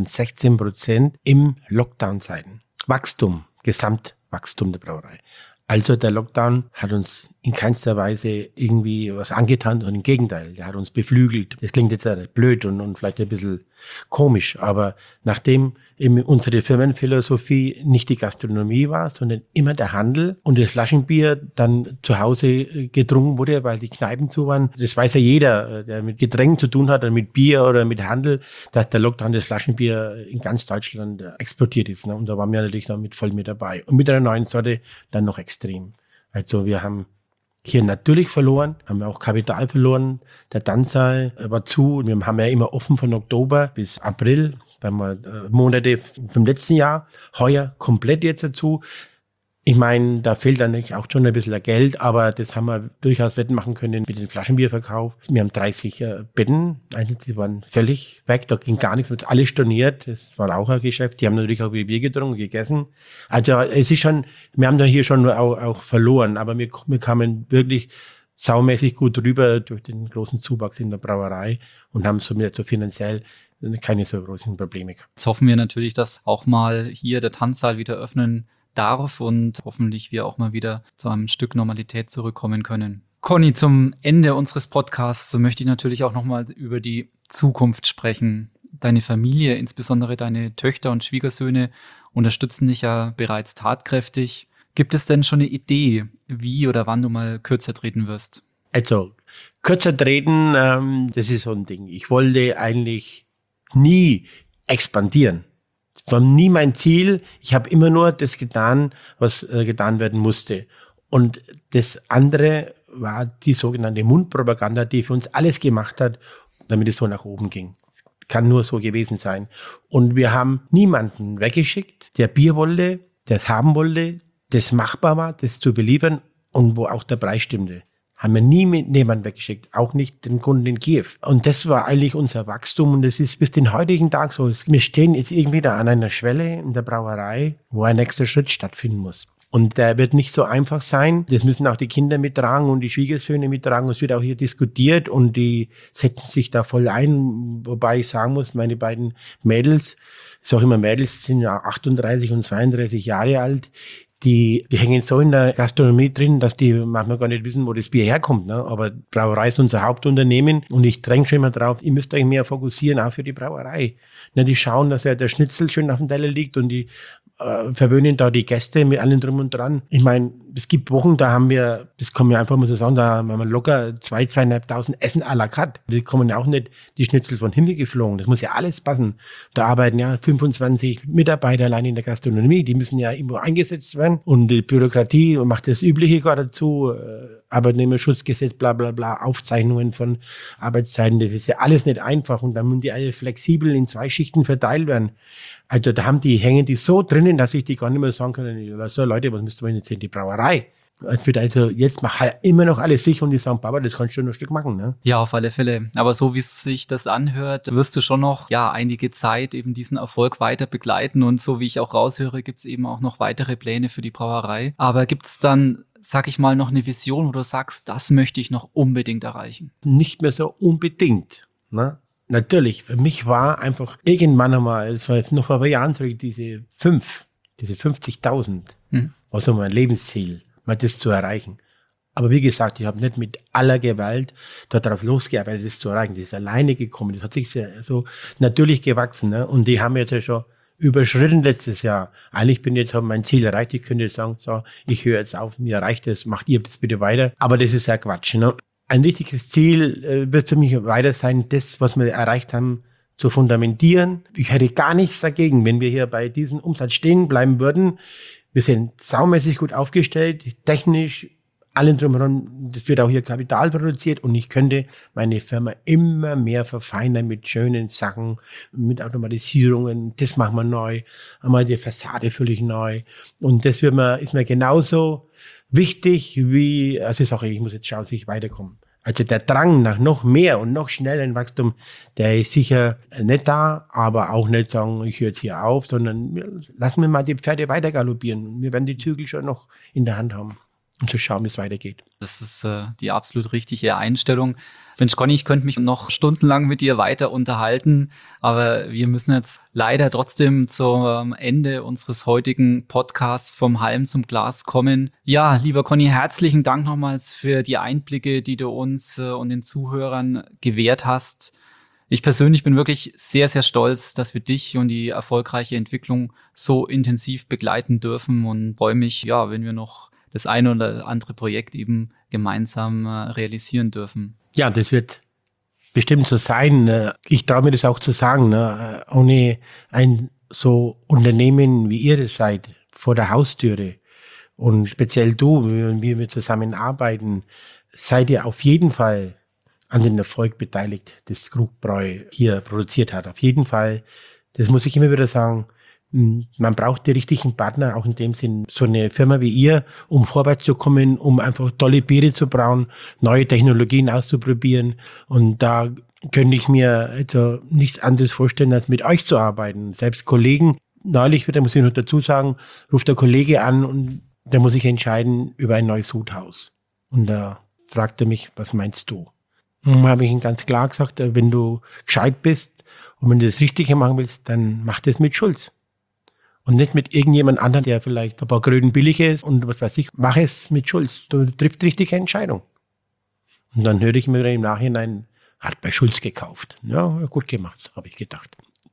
16% im Lockdown-Zeiten. Gesamtwachstum der Brauerei. Also der Lockdown hat uns in keinster Weise irgendwie was angetan, und im Gegenteil, der hat uns beflügelt. Das klingt jetzt blöd und vielleicht ein bisschen komisch, aber nachdem eben unsere Firmenphilosophie nicht die Gastronomie war, sondern immer der Handel und das Flaschenbier dann zu Hause getrunken wurde, weil die Kneipen zu waren, das weiß ja jeder, der mit Getränken zu tun hat oder mit Bier oder mit Handel, dass der Lockdown das Flaschenbier in ganz Deutschland exportiert ist. Ne? Und da waren wir natürlich dann voll mit dabei. Und mit einer neuen Sorte dann noch extrem. Also wir haben hier natürlich verloren, haben wir auch Kapital verloren. Der Tanzsaal war zu und wir haben ja immer offen von Oktober bis April. Dann mal Monate vom letzten Jahr, heuer komplett jetzt dazu. Ich meine, da fehlt dann auch schon ein bisschen Geld, aber das haben wir durchaus wettmachen können mit dem Flaschenbierverkauf. Wir haben 30 Betten, die waren völlig weg, da ging gar nichts, wird alles storniert. Das war auch ein Geschäft. Die haben natürlich auch Bier getrunken, gegessen. Also es ist schon, wir haben da hier schon auch verloren, aber wir kamen wirklich saumäßig gut rüber durch den großen Zuwachs in der Brauerei und haben somit so finanziell keine so großen Probleme gehabt. Jetzt hoffen wir natürlich, dass auch mal hier der Tanzsaal wieder öffnen darf und hoffentlich wir auch mal wieder zu einem Stück Normalität zurückkommen können. Conny, zum Ende unseres Podcasts möchte ich natürlich auch nochmal über die Zukunft sprechen. Deine Familie, insbesondere deine Töchter und Schwiegersöhne, unterstützen dich ja bereits tatkräftig. Gibt es denn schon eine Idee, wie oder wann du mal kürzer treten wirst? Also, kürzer treten, das ist so ein Ding. Ich wollte eigentlich nie expandieren. Das war nie mein Ziel. Ich habe immer nur das getan, was getan werden musste. Und das andere war die sogenannte Mundpropaganda, die für uns alles gemacht hat, damit es so nach oben ging. Kann nur so gewesen sein. Und wir haben niemanden weggeschickt, der Bier wollte, der es haben wollte, das machbar war, das zu beliefern und wo auch der Preis stimmte. Haben wir nie mit jemandem weggeschickt, auch nicht den Kunden in Kiew. Und das war eigentlich unser Wachstum und das ist bis den heutigen Tag so. Wir stehen jetzt irgendwie da an einer Schwelle in der Brauerei, wo ein nächster Schritt stattfinden muss. Und der wird nicht so einfach sein. Das müssen auch die Kinder mittragen und die Schwiegersöhne mittragen. Es wird auch hier diskutiert und die setzen sich da voll ein. Wobei ich sagen muss, meine beiden Mädels, ich sage immer Mädels, sind ja 38 und 32 Jahre alt. Die hängen so in der Gastronomie drin, dass die manchmal gar nicht wissen, wo das Bier herkommt. Ne? Aber Brauerei ist unser Hauptunternehmen und ich dränge schon immer drauf, ihr müsst euch mehr fokussieren, auch für die Brauerei. Ne, die schauen, dass ja der Schnitzel schön auf dem Teller liegt und die verwöhnen da die Gäste mit allem drum und dran. Ich meine, es gibt Wochen, da haben wir, das kann man einfach mal so sagen, da haben wir locker 2.500 Essen à la carte. Die kommen ja auch nicht die Schnitzel von Himmel geflogen. Das muss ja alles passen. Da arbeiten ja 25 Mitarbeiter allein in der Gastronomie. Die müssen ja irgendwo eingesetzt werden. Und die Bürokratie macht das Übliche gerade dazu. Arbeitnehmerschutzgesetz, bla bla bla, Aufzeichnungen von Arbeitszeiten. Das ist ja alles nicht einfach. Und dann müssen die alle flexibel in 2 Schichten verteilt werden. Also da hängen die so drinnen, dass ich die gar nicht mehr sagen kann, so Leute, was müsst ihr jetzt in die Brauerei? Es wird also jetzt immer noch alles sicher und die sagen, Papa, das kannst du noch ein Stück machen. Ne? Ja, auf alle Fälle. Aber so wie es sich das anhört, wirst du schon noch einige Zeit eben diesen Erfolg weiter begleiten. Und so wie ich auch raushöre, gibt es eben auch noch weitere Pläne für die Brauerei. Aber gibt es dann, sag ich mal, noch eine Vision, wo du sagst, das möchte ich noch unbedingt erreichen? Nicht mehr so unbedingt. Ne? Natürlich, für mich war einfach irgendwann einmal, es war noch vor ein paar Jahren zurück, diese 50.000, war so mein Lebensziel, mal das zu erreichen. Aber wie gesagt, ich habe nicht mit aller Gewalt darauf losgearbeitet, das zu erreichen. Das ist alleine gekommen, das hat sich so natürlich gewachsen. Ne? Und die haben jetzt ja schon überschritten letztes Jahr. Eigentlich bin ich jetzt mein Ziel erreicht. Ich könnte jetzt sagen, so, ich höre jetzt auf, mir reicht das, macht ihr das bitte weiter. Aber das ist ja Quatsch. Ne? Ein wichtiges Ziel wird für mich weiter sein, das, was wir erreicht haben, zu fundamentieren. Ich hätte gar nichts dagegen, wenn wir hier bei diesem Umsatz stehen bleiben würden. Wir sind saumäßig gut aufgestellt, technisch, allen drumherum. Das wird auch hier Kapital produziert und ich könnte meine Firma immer mehr verfeinern mit schönen Sachen, mit Automatisierungen. Das machen wir neu, einmal die Fassade völlig neu. Und das ist mir genauso wichtig wie, also ich sage, ich muss jetzt schauen, dass ich weiterkomme. Also der Drang nach noch mehr und noch schnelleren Wachstum, der ist sicher nicht da, aber auch nicht sagen, ich höre jetzt hier auf, sondern lassen wir mal die Pferde weiter galoppieren. Wir werden die Zügel schon noch in der Hand haben, um zu schauen, wie es weitergeht. Das ist die absolut richtige Einstellung. Mensch, Conny, ich könnte mich noch stundenlang mit dir weiter unterhalten, aber wir müssen jetzt leider trotzdem zum Ende unseres heutigen Podcasts vom Halm zum Glas kommen. Ja, lieber Conny, herzlichen Dank nochmals für die Einblicke, die du uns und den Zuhörern gewährt hast. Ich persönlich bin wirklich sehr, sehr stolz, dass wir dich und die erfolgreiche Entwicklung so intensiv begleiten dürfen und freue mich, wenn wir noch das eine oder andere Projekt eben gemeinsam realisieren dürfen. Ja, das wird bestimmt so sein. Ich traue mir das auch zu sagen. Ohne ein so Unternehmen, wie ihr das seid, vor der Haustüre und speziell du, wie wir zusammenarbeiten, seid ihr auf jeden Fall an den Erfolg beteiligt, das Krugbräu hier produziert hat. Auf jeden Fall, das muss ich immer wieder sagen, man braucht die richtigen Partner, auch in dem Sinn, so eine Firma wie ihr, um vorwärts zu kommen, um einfach tolle Biere zu brauen, neue Technologien auszuprobieren. Und da könnte ich mir also nichts anderes vorstellen, als mit euch zu arbeiten. Selbst Kollegen, neulich, da muss ich noch dazu sagen, ruft der Kollege an und der muss sich entscheiden über ein neues Huthaus. Und da fragt er mich, was meinst du? Und dann habe ich ihm ganz klar gesagt, wenn du gescheit bist und wenn du das Richtige machen willst, dann mach das mit Schulz. Und nicht mit irgendjemand anderem, der vielleicht ein paar Kröten billig ist und was weiß ich. Mach es mit Schulz. Du triffst die richtige Entscheidung. Und dann höre ich mir im Nachhinein, hat bei Schulz gekauft. Ja, gut gemacht, habe ich gedacht.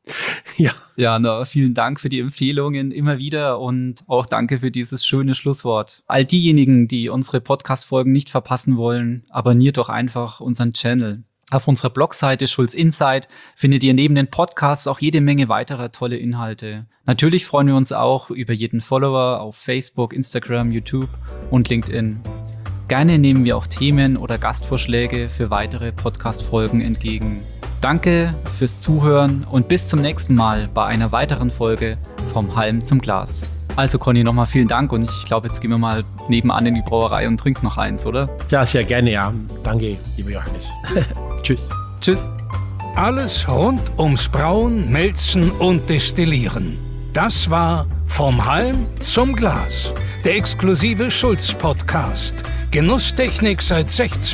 Ja, vielen Dank für die Empfehlungen immer wieder und auch danke für dieses schöne Schlusswort. All diejenigen, die unsere Podcast-Folgen nicht verpassen wollen, abonniert doch einfach unseren Channel. Auf unserer Blogseite Schulz Insight findet ihr neben den Podcasts auch jede Menge weiterer tolle Inhalte. Natürlich freuen wir uns auch über jeden Follower auf Facebook, Instagram, YouTube und LinkedIn. Gerne nehmen wir auch Themen oder Gastvorschläge für weitere Podcast-Folgen entgegen. Danke fürs Zuhören und bis zum nächsten Mal bei einer weiteren Folge vom Halm zum Glas. Also Conny, nochmal vielen Dank und ich glaube, jetzt gehen wir mal nebenan in die Brauerei und trinken noch eins, oder? Ja, sehr gerne, ja. Danke, lieber Johannes. Tschüss. Tschüss. Alles rund ums Brauen, Melzen und Destillieren. Das war Vom Halm zum Glas, der exklusive Schulz-Podcast. Genusstechnik seit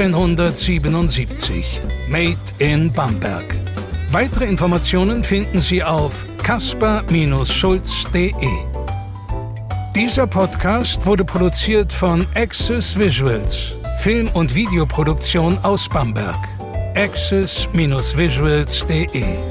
1677. Made in Bamberg. Weitere Informationen finden Sie auf kasper-schulz.de. Dieser Podcast wurde produziert von Access Visuals, Film- und Videoproduktion aus Bamberg. access-visuals.de